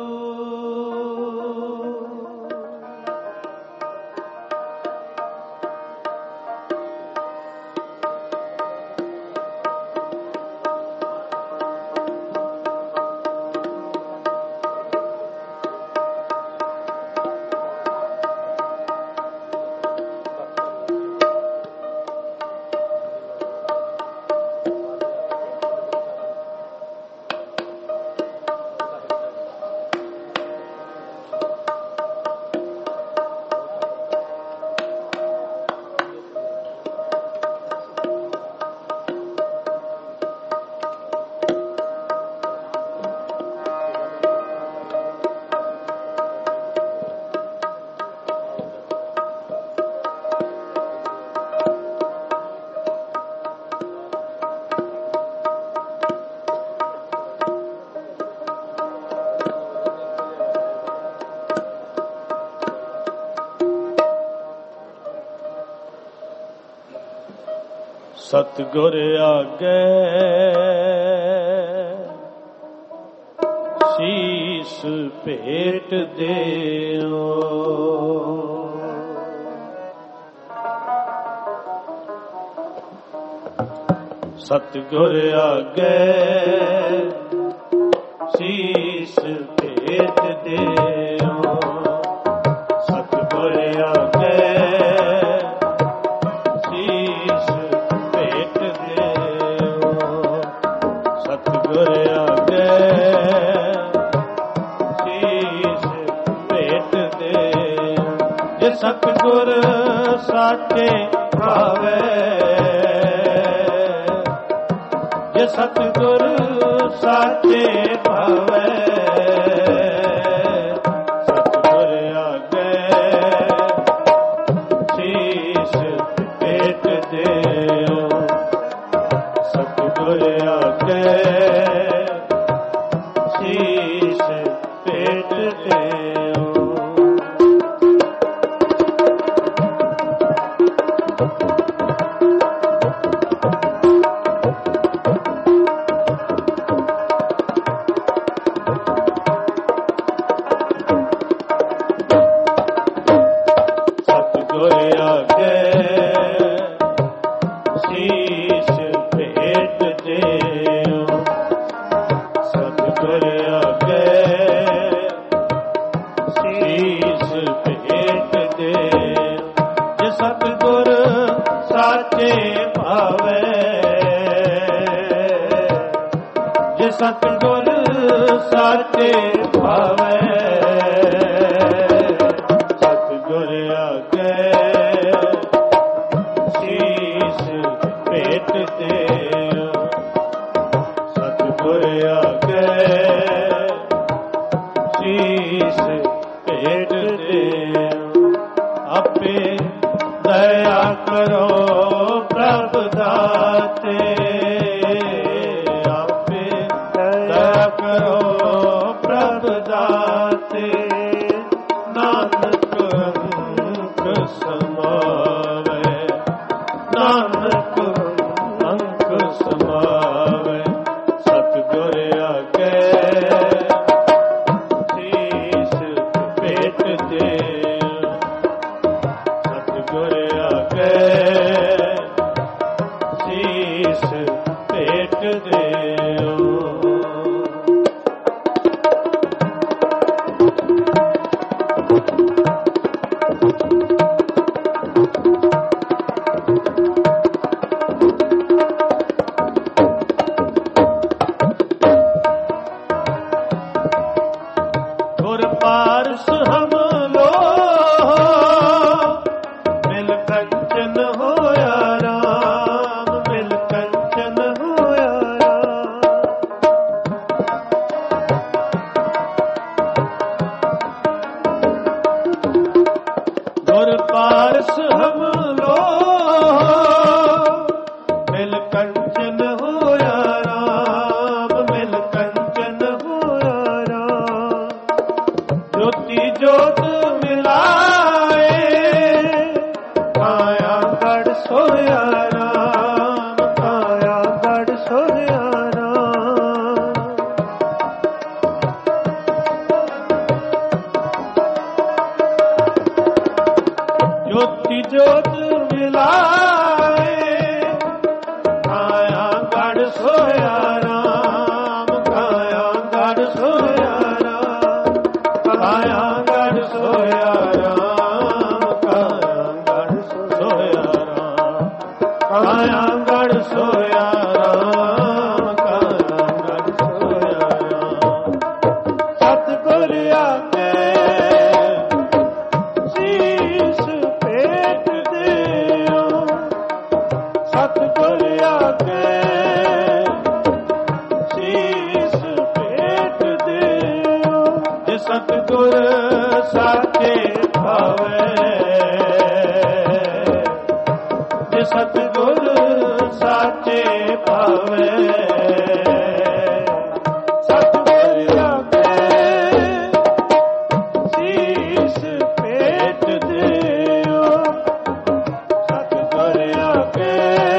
ਸਤਿਗੁਰ ਆਗੇ ਸੀਸ ਭੇਟ ਦੇਓ ਸਤਿਗੁਰ ਆਗੇ ਸੀਸ ਭੇਟ ਦੇਓ ਸਤਿਗੁਰ ਆਗੇ ਸਤਿਗੁਰ ਆਗੇ ਸੀਸ ਭੇਟ ਦੇ ਜੇ ਸਤਿਗੁਰ ਸਾਚੇ ਭਾਵੇ ਜੇ ਸਤਿਗੁਰ ਸਾਚੇ ਭਾਵੇ ਸਤਿਗੁਰ ਆਗੇ ਸੀਸ ਭੇਟ ਦੇਓ ਸਤਿਗੁਰ ਆਗੇ ਸੀਸ ਭੇਟ ਦੇਓ ਜੇ ਸਤਿਗੁਰ ਸਾਚੇ ਭਾਵੈ ਸਤਿਗੁਰ ਆਗੇ ਸੀਸ ਭੇਟ ਦਿਓ ਸਤਿਗੁਰ ਆਗੇ ਸੀਸ ਭੇਟ ਦਿਓ ਆਪੇ ਦਇਆ ਕਰੋ ਪ੍ਰਭ ਦਾਤੇ ਆਪੇ ਦਇਆ ਕਰੋ ਪ੍ਰਭ ਦਾਤੇ ਨਾਨਕ ਅੰਕ ਸਮਾਵੈ ਨਾਨਕ ਅੰਕ ਸਮਾਵੈ ਸਤਿਗੁਰ ਆਗੇ ਸੀਸ ਭੇਟ ਦਿਓ ਸਤਿਗੁਰ ਆਗੇ ਸੀਸ ਭੇਟ ਦਿਓ ਗੁਰ ਪਾਰਸ ਹਮ ਲੋ ਮਿਲ ਕੰਚਨ ਹੋਇਆ ਰਾਮ ਮਿਲ ਕੰਚਨ ਹੋਇਆ ਰਾਮ ਗੁਰ ਪਾਰਸ ਹਮ ਲੋ ਮਿਲ ਕੰਚਨ ਹੋਇਆ ਰਾਮ ਮਿਲ ਕੰਚਨ ਹੋਇਆ ਰਾਮ ਜੋਤੀ ਜੋਤ ਮਿਲਾਏ ਕਾਇਆ ਗੜ ਸੋਇਆ ਰਾਮ ਕਾਇਆ ਗੜ ਸੋਇਆ ਰਾਮ ਜੋਤੀ ਜੋਤ ਮਿਲਾਏ ਕਾਇਆ ਗੜ ਸੋਇਆ ਰਾਮ ਕਾਇਆ ਗੜ ਸੋਇਆ ਰਾਮ ਕਾਇਆ ਗੜ ਸੋਇਆ ਰਾਮ ਕਾਇਆ ਗੜ ਸੋਇਆ ਰਾਮ ਕਾਇਆ ਗੜ ਸੋਇਆ ਰਾਮ ਕਾਇਆ ਗੜ ਸੋਇਆ ਰਾਮ ਸਤਿਗੁਰ ਆਗੇ ਸੀਸ ਭੇਟ ਦਿਓ ਸਤਿਗੁਰ ਆਗੇ ਸੀਸ ਭੇਟ ਦਿਓ ਜੇ ਸਤਿਗੁਰ ਸਾਚੇ ਭਾਵੈ ਜੇ ਸਤਿਗੁਰ ਸਾਚੇ ਭਾਵੈ ਸਤਿਗੁਰ ਆਗੇ ਸੀਸ ਭੇਟ ਦਿਓ ਸਤਿਗੁਰ ਆਗੇ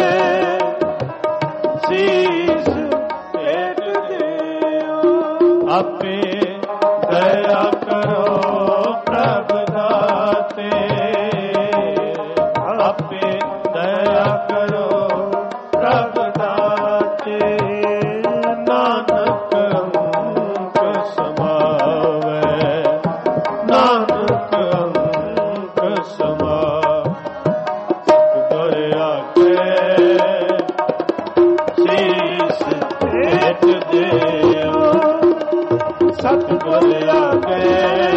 ਸੀਸ ਭੇਟ ਦਿਓ ਆਪੇ ਦਇਆ ਕਰੋ ਪ੍ਰਭ ਦਾਤੇ ਆਪੇ ਦਇਆ ਕਰੋ ਪ੍ਰਭ ਦਾਤੇ ਨਾਨਕ ਅੰਕ ਸਮਾਵੈ ਨਾਨਕ ਅੰਕ ਸਮਾਵੈ ਸਤਿਗੁਰ ਆਗੇ ਸੀਸ ਭੇਟ ਦਿਓ ਸਤਿਗੁਰ ਆਗੇ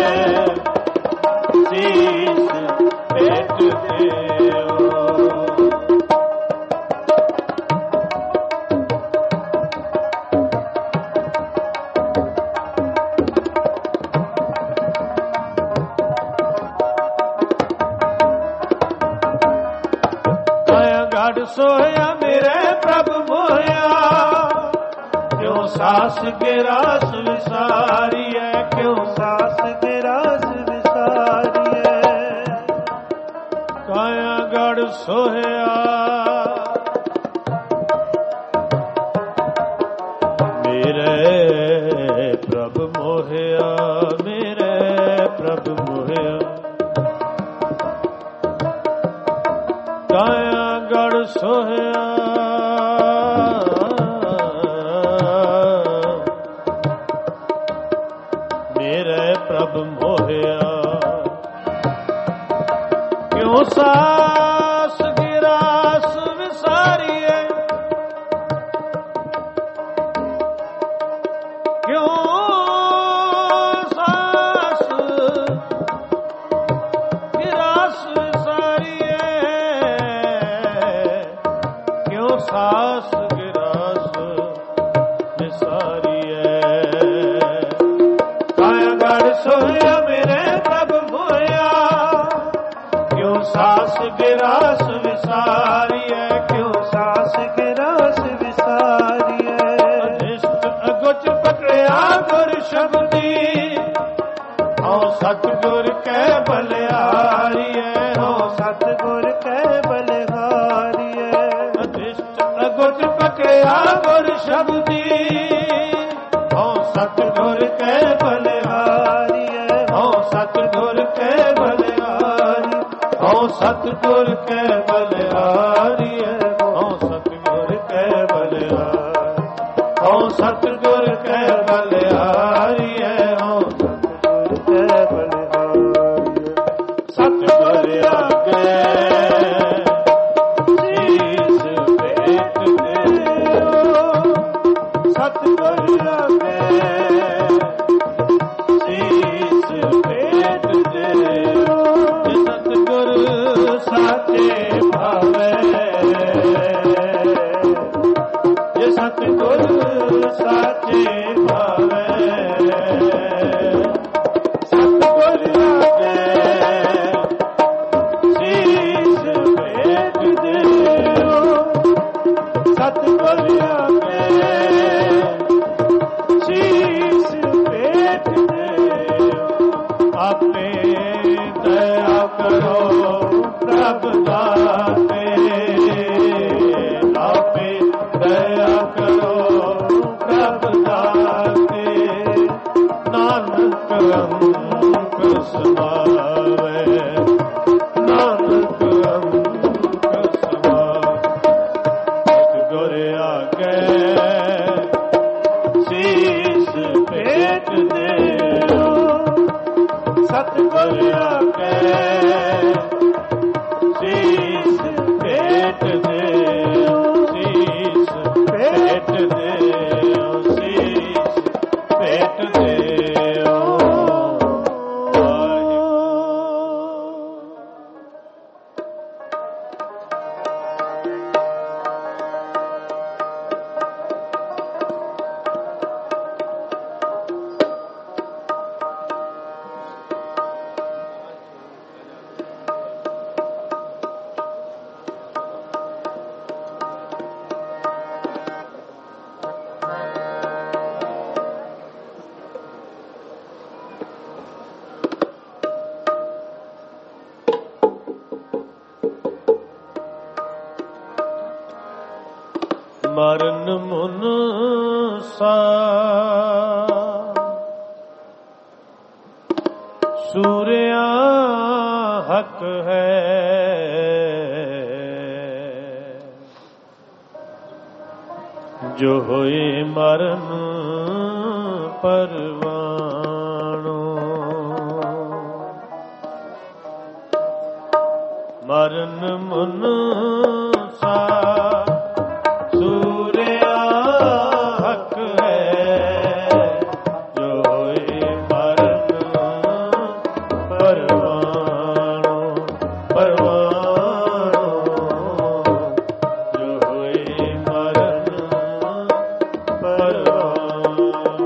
ਸੀਸ ਭੇਟ ਦਿਓ ਕਾਇਆ ਗੜ ਸੋਇਆ ਮੇਰੇ ਪ੍ਰਭ ਮੋਇਆ ਕਿਉਂ ਸਾਸ ਗਿਰਾਸ ਵਿਸਾਰੀਐ ਕਿਉਂ ਸਾਸ ਗਿਰਾਸ ਵਿਸਾਰੀਐ ਕਾਇਆ ਗੜ ਸੋਇਆ ਮੇਰੇ ਪ੍ਰਭ ਮੋਹਿਆ ਮੇਰੇ ਪ੍ਰਭ ਮੋਹਿਆ ਕਾਇਆ ਗੜ ਸੋਹਿਆ ਮੇਰੇ ਪ੍ਰਭ ਮੋਹਿਆ ਕਿਉਂ ਸਾਸ ਗਿਰਾਸ ਗਿਰਾਸ ਵਿਸਾਰੀਐ ਕਿਉ ਸਾਸ ਗਿਰਾਸ ਵਿਸਾਰੀਐ ਅਧਿਸ਼ਟ ਅਗੋਚਰ ਪਕੜਿਆ ਗੁਰ ਸ਼ਬਦੀ ਹਉ ਸਤਿਗੁਰ ਕੈ ਬਲਿਹਾਰੀਐ ਹਉ ਸਤਿਗੁਰ ਕੈ ਬਲਿਹਾਰੀਐ ਅਧਿਸ਼ਟ ਅਗੋਚਰ ਪਕੜਿਆ ਗੁਰ ਸ਼ਬਦੀ ਹਉ ਸਤਿਗੁਰ ਕੈ ਬਲਿਹਾਰੀਐ ਹਉ ਸਤਿਗੁਰ ਕੈ ਬਲਿਹਾਰੀ ਹਉ ਸਤਿਗੁਰ ਕੈ ਬਲਿਹਾਰੀਐ ਹਉ ਸਤਿਗੁਰ ਕੈ ਬਲਿਹਾਰੀ ਹਉ ਸਤਿਗੁਰ ਕੈ ਬਲਿਹਾਰੀਐ ਹਉ ਕੈ ਬਲਿਹਾਰੀਐ ਸਤਿਗੁਰ ਆਗੇ ਸੀਸ ਭੇਟ ਦਿਓ ਸਤਿਗੁਰ ਆਗੇ ਸੀਸ ਭੇਟ ਦਿਓ ਜੇ ਸਤਿਗੁਰ ਸਾਚੇ ਭਾਵੇ ਜੇ ਸਤਿਗੁਰ ਸਾਚੇ ਭਾਵੇ ਸਤਿਗੁਰ ਆਗੇ ਸੀਸ ਭੇਟ ਦਿਓ ਸਤਿਗੁਰ ਆਗੇ ਸੀਸ ਭੇਟ ਦਿਓ ਆਪੇ ਦਇਆ ਕਰੋ ਪ੍ਰਭ ਦਾਤੇ ਆਪੇ ਦਇਆ ਕਰੋ ਪ੍ਰਭ ਦਾਤੇ ਨਾਨਕ ਅੰਕ ਸਮਾਵੇ ਨਾਨਕ ਅੰਕ ਸਮਾਵੇ ਸਤਿਗੁਰ ਆਗੇ ਸੀਸ ਭੇਟ ਦਿਓ ਸਤਿਗੁਰ ਆਗੇ ਸੀਸ ਭੇਟ ਦਿਓ ਸੀਸ ਭੇਟ ਦਿਓ ਸੀਸ ਭੇਟ ਦਿਓ ਵਾਹਿਗੁਰੂ। ਮਰਨ ਮੁਨ ਸਾ ਸੂਰਿਆ ਹਕ ਹੈ ਜੋ ਹੋਏ ਮਰਨ ਪਰਵਾਣੋ ਮਰਨ ਮੁਨ ਸਾ ਸੂਰਿਆ ਹਕ ਹੈ ਜੋ ਹੋਏ ਮਰਨ ਪਰਵਾਣੋ ਪਰਵਾਣੋ ਜੋ ਹੋਏ ਮਰਨ ਪਰਵਾਣੋ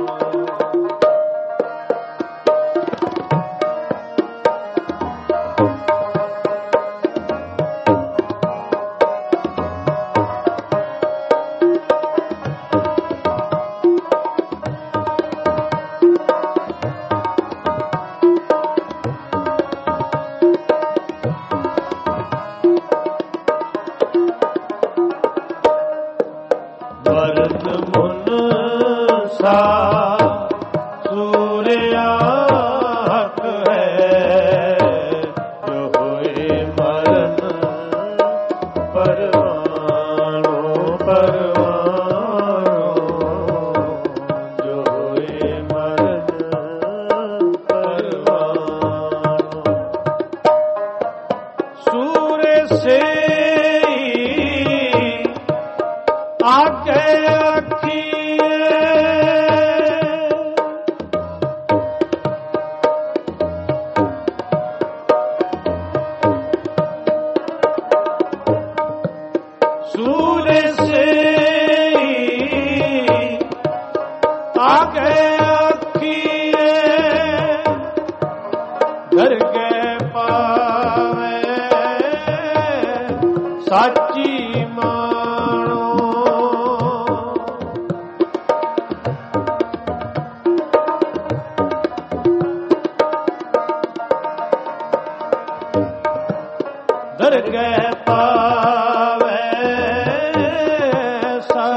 ਮਰਨ ਮੁਨ ਸਾ ਸੂਰਿਆ ਹਕ ਹੈ ਜੋ ਹੋਏ ਮਰਨ ਪਰਵਾਣੋ ਪਰਵਾਣੋ ਜੋ ਹੋਏ ਮਰਨ ਪਰਵਾਣੋ ਸੂਰੇ ਸੇ ਆਗੇ ਅੱਖੀਏ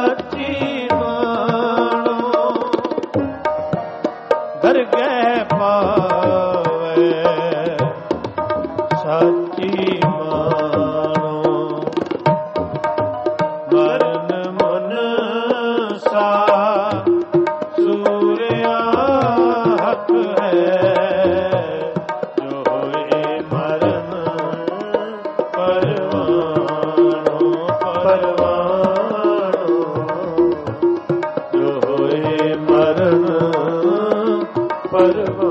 ਸੱਚੀ ਮਾਣੋ ਦਰਗਹਿ ਪਾਵੇ ਸੱਚੀ ਮਾਣੋ ਮਰਨ ਮਨਸਾ ਸੂਰਿਆ ਹੱਕ ਹੈ ਜੋ ਇਹ ਮਰਨ ਪਰਵਾਣੋ ਪਰਵਾਣੋ ਜੋ ਇਹ ਮਰਨ ਪਰਵਾਣੋ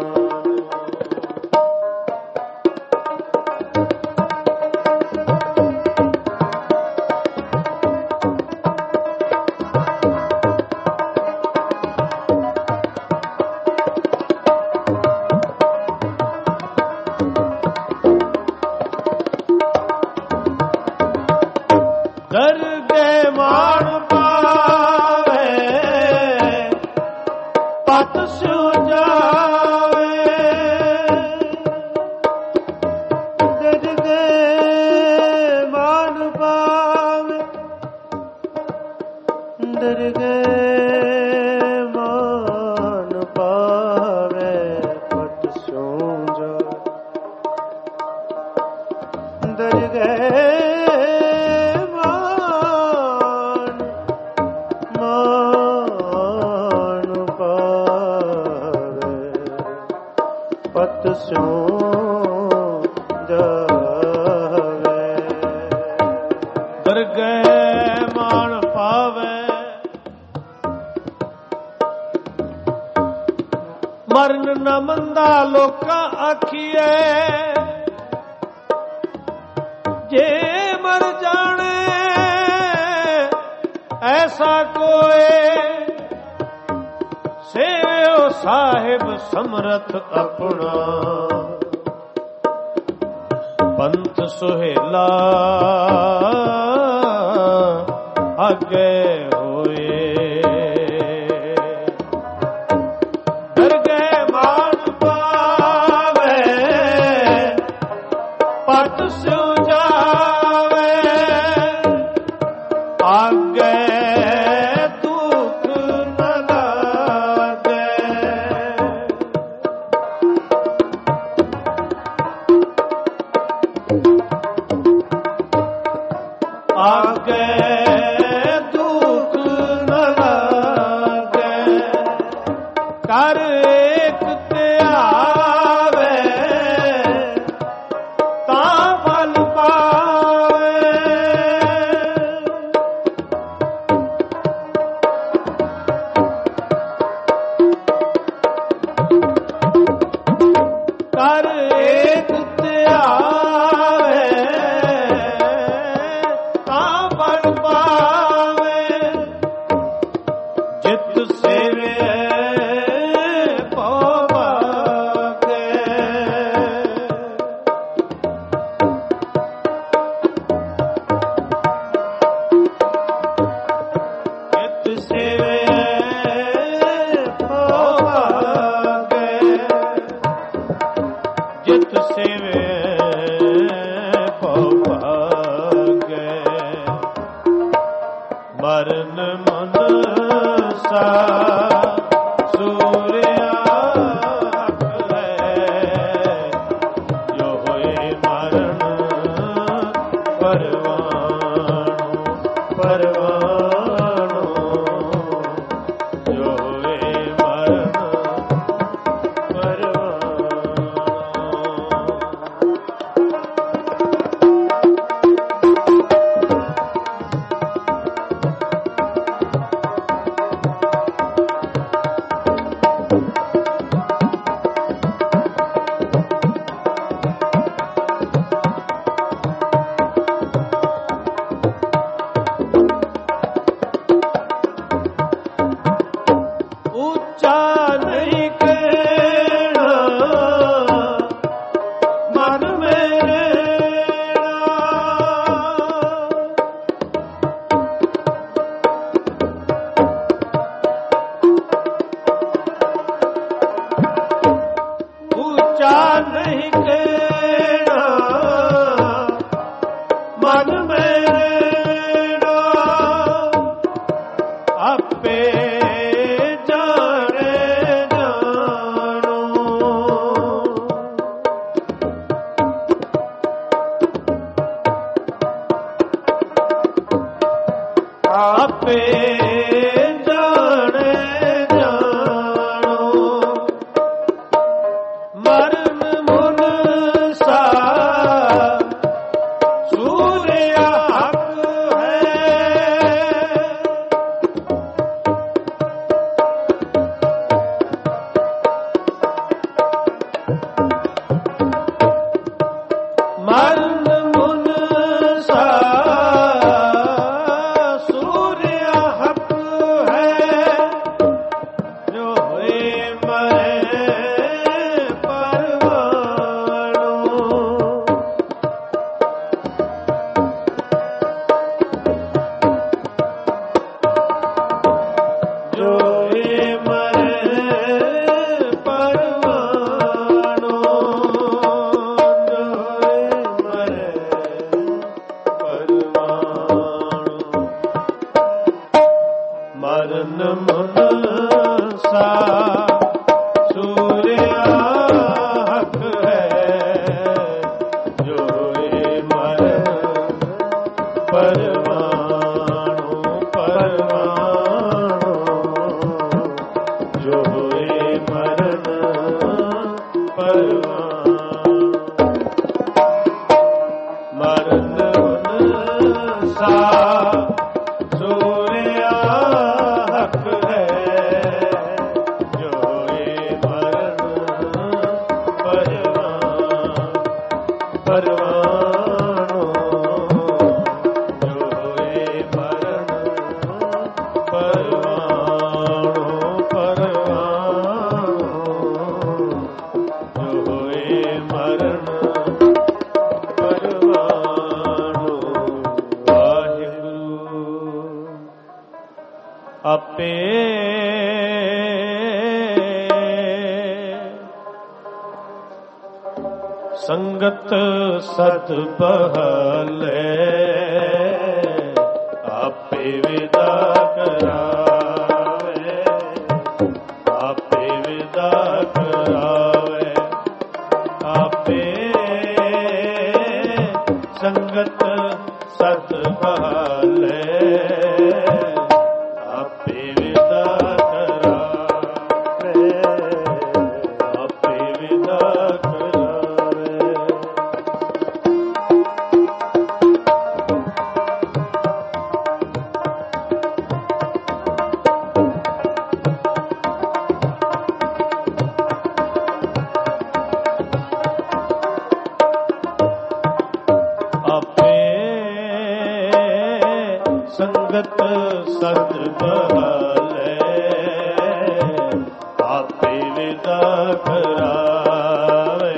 ਦਰਗਹਿ ਮਾਣ ਪਾਵੇ ਪਤ ਸਿਉ ਜਾਵੇ ਦਰਗਹਿ ਮਾਣ ਪਾਵੇ ਦਰਗਹਿ ਮਾਣ ਪਾਵੇ ਪਤ ਸਿਉ ਜਾਵੇ ਦਰਗਹਿ ਪਤ ਸਿਉ ਜਾਵੇ ਦਰਗਹਿ ਮਾਣ ਪਾਵੇ ਮਰਨ ਨ ਮੰਦਾ ਲੋਕਾਂ ਆਖੀਐ ਜੇ ਮਰ ਜਾਣੇ ਐਸਾ ਕੋਏ ਸੇਵਿਓ ਸਾਹਿਬ ਸਮਰਥ ਆਪਣਾ ਪੰਥ ਸੁਹੇਲਾ ਅੱਗੇ ਹੋਏ ਦਰਗਹਿ ਮਾਣ ਪਾਵੇ ਪਤ ਸਿਉ ਜਾਵੇ ਅੱਗੇ ਦੁੱਖ ਨ ਲਾਗੇ ਆਗੇ ਦੁੱਖ ਨ ਲਾਗੇ ਕਰ ਏਕ ਧਿਆਵੇ ਤਾਂ ਫਲ ਪਾਵੇ ਕਰ ਏਕ ਧਿਆਵੇ ਤਾਂ ਫਲ ਪਾਵੇ ਜਿਤ ਸੇਵੇ ਭਉ ਭਾਗੇ ਜਿਤ ਸੇਵੇ ਭਉ ਭਾਗੇ ਜਿਤ ਸੇਵੇ ਭਉ ਭਾਗੇ ਮਰਨ ਮਨਸਾ ਸੂਰਿਆ ਹੱਕ ਹੈ ਜੋ ਹੋਏ ਮਰਨ ਪਰਵਾਣੋ ਪਰਵਾਣੋ ਜੋ ਹੋਏ ਮਰਨ ਪਰਵਾਣੋ ਮਰਨ ਮਨ ਸਾ ਸੂਰਿਆ ਹੱਕ ਹੈ ਜੋਏ ਮਰਨ ਪਰਵਾਣੋ ਪਰਵਾਣੋ ਜੋਏ ਮਰਨ ਪਰਵਾਣੋ ਮਰਨ ਮਨ ਸਾ ਆਪੇ ਸੰਗਤ ਸਤ ਬਹਲੇ ਆਪੇ ਵਿਦਾ ਕਰਾਵੇ ਆਪੇ ਵਿਦਾ ਕਰਾਵੇ ਆਪੇ ਸੰਗਤ ਸਤ ਬਹਲੇ ਸੰਗਤ ਸਤ ਬਹਲੇ ਆਪੇ ਵਿਦਾ ਕਰਾਵੇ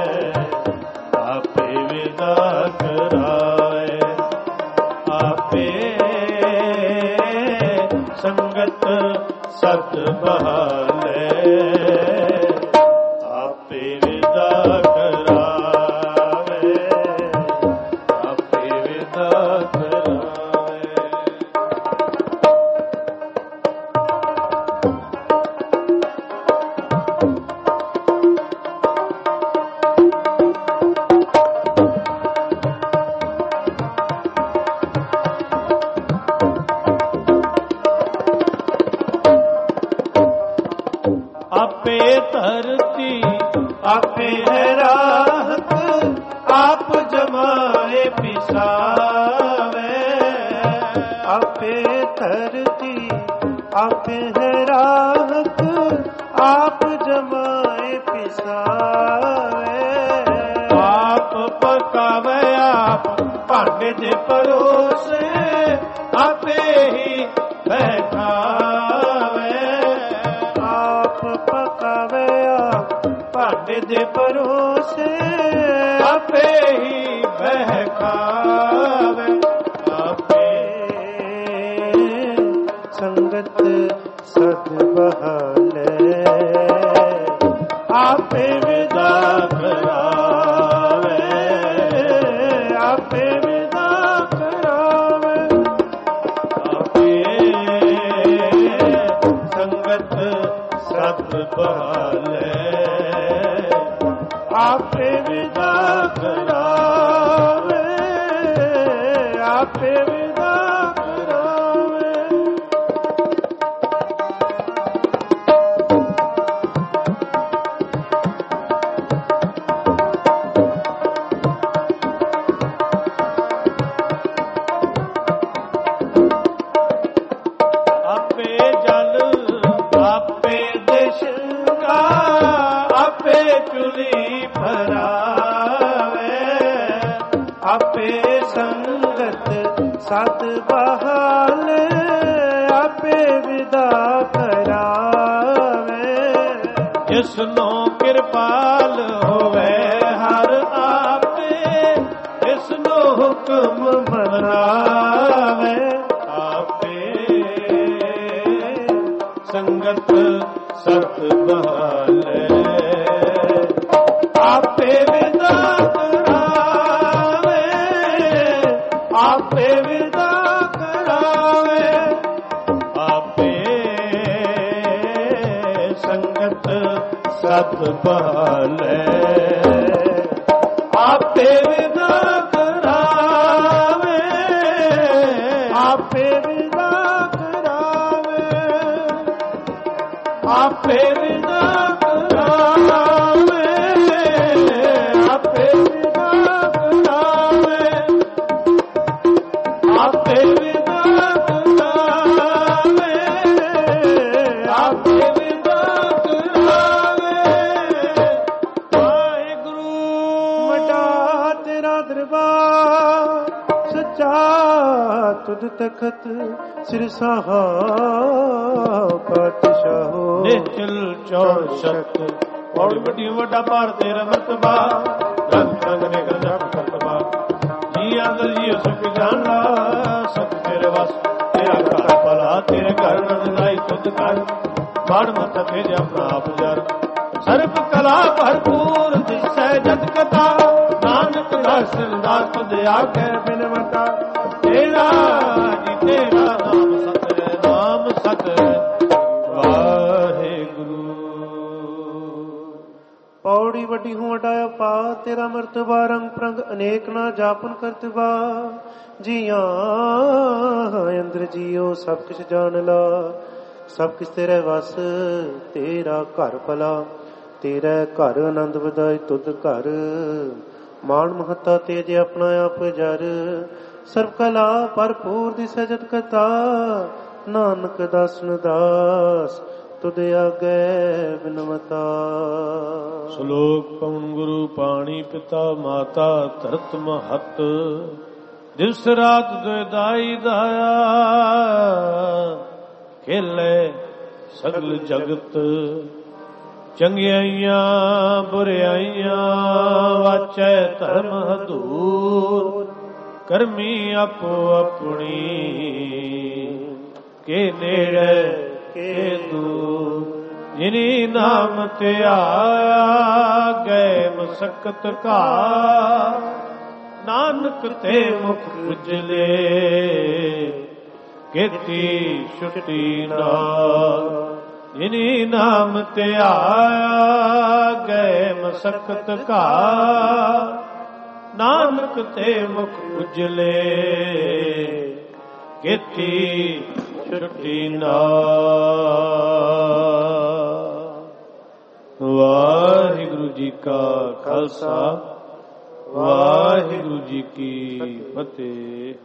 ਆਪੇ ਵਿਦਾ ਕਰਾਵੇ ਆਪੇ ਸੰਗਤ ਸਤ ਬਹਲੇ ਆਪੇ ਵਿਦਾ ਕਰਾਵੇ ਆਪੇ ਵਿਦਾ ਕਰਾਵੇ ਆਪੇ ਧਰਤੀ ਆਪੇ ਹੈ ਰਾਹਤ ਆਪ ਜਮਾਏ ਪਿਸਾਵੇ ਆਪੇ ਧਰਤੀ ਆਪੇ ਹੈ ਰਾਹਤ ਆਪ ਜਮਾਏ ਪਿਸਾਵੇ ਆਪ ਪਕਾਵੇ ਆਪ ਭਾਂਡੇ ਦੇ ਪਰੋਸੇ ਆਪੇ ਹੀ ਬੈਠਾਵੇ ਪਕਾਵੇ ਭਾਂਡੇ ਦੇ ਪਰੋਸੇ ਆਪੇ ਹੀ ਬਹਿਕਾਵੇ ਆਪੇ ਸੰਗਤ ਸਤ ਬਹਲੇ ਆਪੇ ਵਿਦਾ ਕਰਾਵੇ ਆਪੇ ਵਿਦਾ ਕਰਾਵੇ ਆਪੇ ਸੰਗਤ ਸਤ ਬਹਲੇ ਆਪੇ ਵਿਦਾ ਕਰਾਵੇ ਆਪੇ ਵਿਦਾ ਕਰਾਵੇ ਆਪੇ ਜਲ ਆਪੇ ਦੇਸ਼ਗਾ ਆਪੇ ਚੁਲੀ ਭਰਾਵੇ ਆਪੇ ਸੰਗਤ ਸਤ ਬਹਾਲੇ ਆਪੇ ਵਿਦਾ ਕਰਾਵੇ ਜਿਸ ਨੂੰ ਕਿਰਪਾਲ ਹੋਵੇ ਹਰ ਆਪੇ ਇਸ ਨੂੰ ਹੁਕਮ ਮਨਾਵੇ ਸੰਗਤ ਸਤ ਬਹਾਲੇ ਆਪੇ ਵਿਦਾ ਕਰਾਵੇ ਆਪੇ ਵਿਦਾ ਕਰਾਵੇ ਆਪੇ ਭਗਤ ਸਤ ਭਾਲੈ ਆਪੇ ਵਿਦਾ ਕਰਾਵੇ ਆਪੇ ਵਿਦਾ ਕਰਾਵੇ ਆਪੇ ਵਿਦਾ ਕਰਾਵੇ ਆਪੇ ਵਿਦਾ ਕਰਾਵੇ ਆਪੇ ਵਿਦਾ ਕਰਾਵੇ ਆਪੇ ਵਿਦਾ ਕਰਾਵੇ ਵਾਹਿਗੁਰੂ ਵੱਡਾ ਤੇਰਾ ਦਰਬਾਰ ਸੱਚਾ ਤੁਧ ਤਖਤ ਸਿਰਸਾਹਾ ਪਾਤਸ਼ਾਹੋ ਨਿਚਲ ਚੌੜ ਸ਼ਤ ਬੜੀ ਵੱਡੀ ਵੱਡਾ ਭਾਰ ਤੇਰਾ ਮਰਤਬਾ ਰੰਗ ਰੰਗ ਨੇ ਗਰਜਾ ਕਰਤਬਾ ਜੀ ਅੰਦਰ ਜੀ ਸੁਖ ਜਾਣਾ ਸਤ ਤੇਰੇ ਵਸ ਤੇਰਾ ਘਰ ਭਲਾ ਤੇਰੇ ਘਰ ਨੰਦਾਈ ਤੁਧ ਕਰ ਬਾਣ ਮਤ ਭੇਜ ਆਪਣਾ ਆਪ ਜਰ ਸਰਬ ਕਲਾ ਭਰਪੂਰ ਦਿਸੈ ਜਤ ਕਥਾ ਨਾਨਕ ਦਰਸ਼ਨ ਦਾਸ ਤੁਧ ਆਖੈ ਬਿਨਵਤਾ ਤੇਰਾ ਜੀ ਤੇਰਾ ਨਾਮ ਸਤ ਹੈ ਨਾਮ ਸਤ ਵਾਹਿਗੁਰੂ ਪੌੜੀ ਵੱਡੀ ਹੂੰ ਵਡਾਇਆ ਪਾ ਤੇਰਾ ਮਰਤਬਾ ਰੰਗ ਪ੍ਰੰਗ ਅਨੇਕ ਨਾ ਜਾਪਨ ਕਰਤਬਾ ਜੀਆਂ ਅੰਦਰ ਜੀਓ ਸਭ ਕੁਛ ਜਾਣ ਲਾ ਸਭ ਕੁਛ ਤੇਰੇ ਵਸ ਤੇਰਾ ਘਰ ਭਲਾ ਤੇਰਾ ਘਰ ਆਨੰਦ ਵਧਾਈ ਤੁਧ ਘਰ ਮਾਣ ਮਹੱਤਾ ਤੇਜ ਆਪਣਾ ਆਪ ਜਰ ਸਰਬ ਕਲਾ ਭਰਪੂਰ ਦਿਸੈ ਜਤ ਕਥਾ ਨਾਨਕ ਦਾਸਨ ਦਾਸ ਤੁਧ ਆਗੈ ਬਿਨਵਤਾ ਸ਼ਲੋਕ ਪਵਨ ਗੁਰੂ ਪਾਣੀ ਪਿਤਾ ਮਾਤਾ ਧਰਤ ਮਹਤ ਦਿਵਸ ਰਾਤ ਦੁਇਦਾਈ ਦਾਇਆ ਖੇਲੇ ਸਗਲ ਜਗਤ ਚੰਗਿਆਈਆਂ ਬੁਰਿਆਈਆਂ ਵਾਚੈ ਧਰਮ ਹਦੂਰ ਕਰਮੀ ਆਪੋ ਆਪਣੀ ਕੇ ਨੇੜੇ ਕੇ ਦੂਰ ਜਿਨੀ ਨਾਮ ਧਿਆਇਆ ਗਏ ਮਸਕਤ ਘਾ ਨਾਨਕ ਤੇ ਮੁਖ ਉਜਲੇ ਕੀਤੀ ਛੁੱਟੀ ਨਾ ਜਿਨੀ ਨਾਮ ਧਿਆਇਆ ਗਏ ਮਸਕਤ ਘਾ ਨਾਨਕ ਤੇ ਮੁਖ ਉਜਲੇ ਕੀਤੀ ਛੁੱਟੀ ਨਾ ਵਾਹਿਗੁਰੂ ਜੀ ਕਾ ਖਾਲਸਾ ਵਾਹਿਗੁਰੂ ਜੀ ਕੀ ਫਤਿਹ।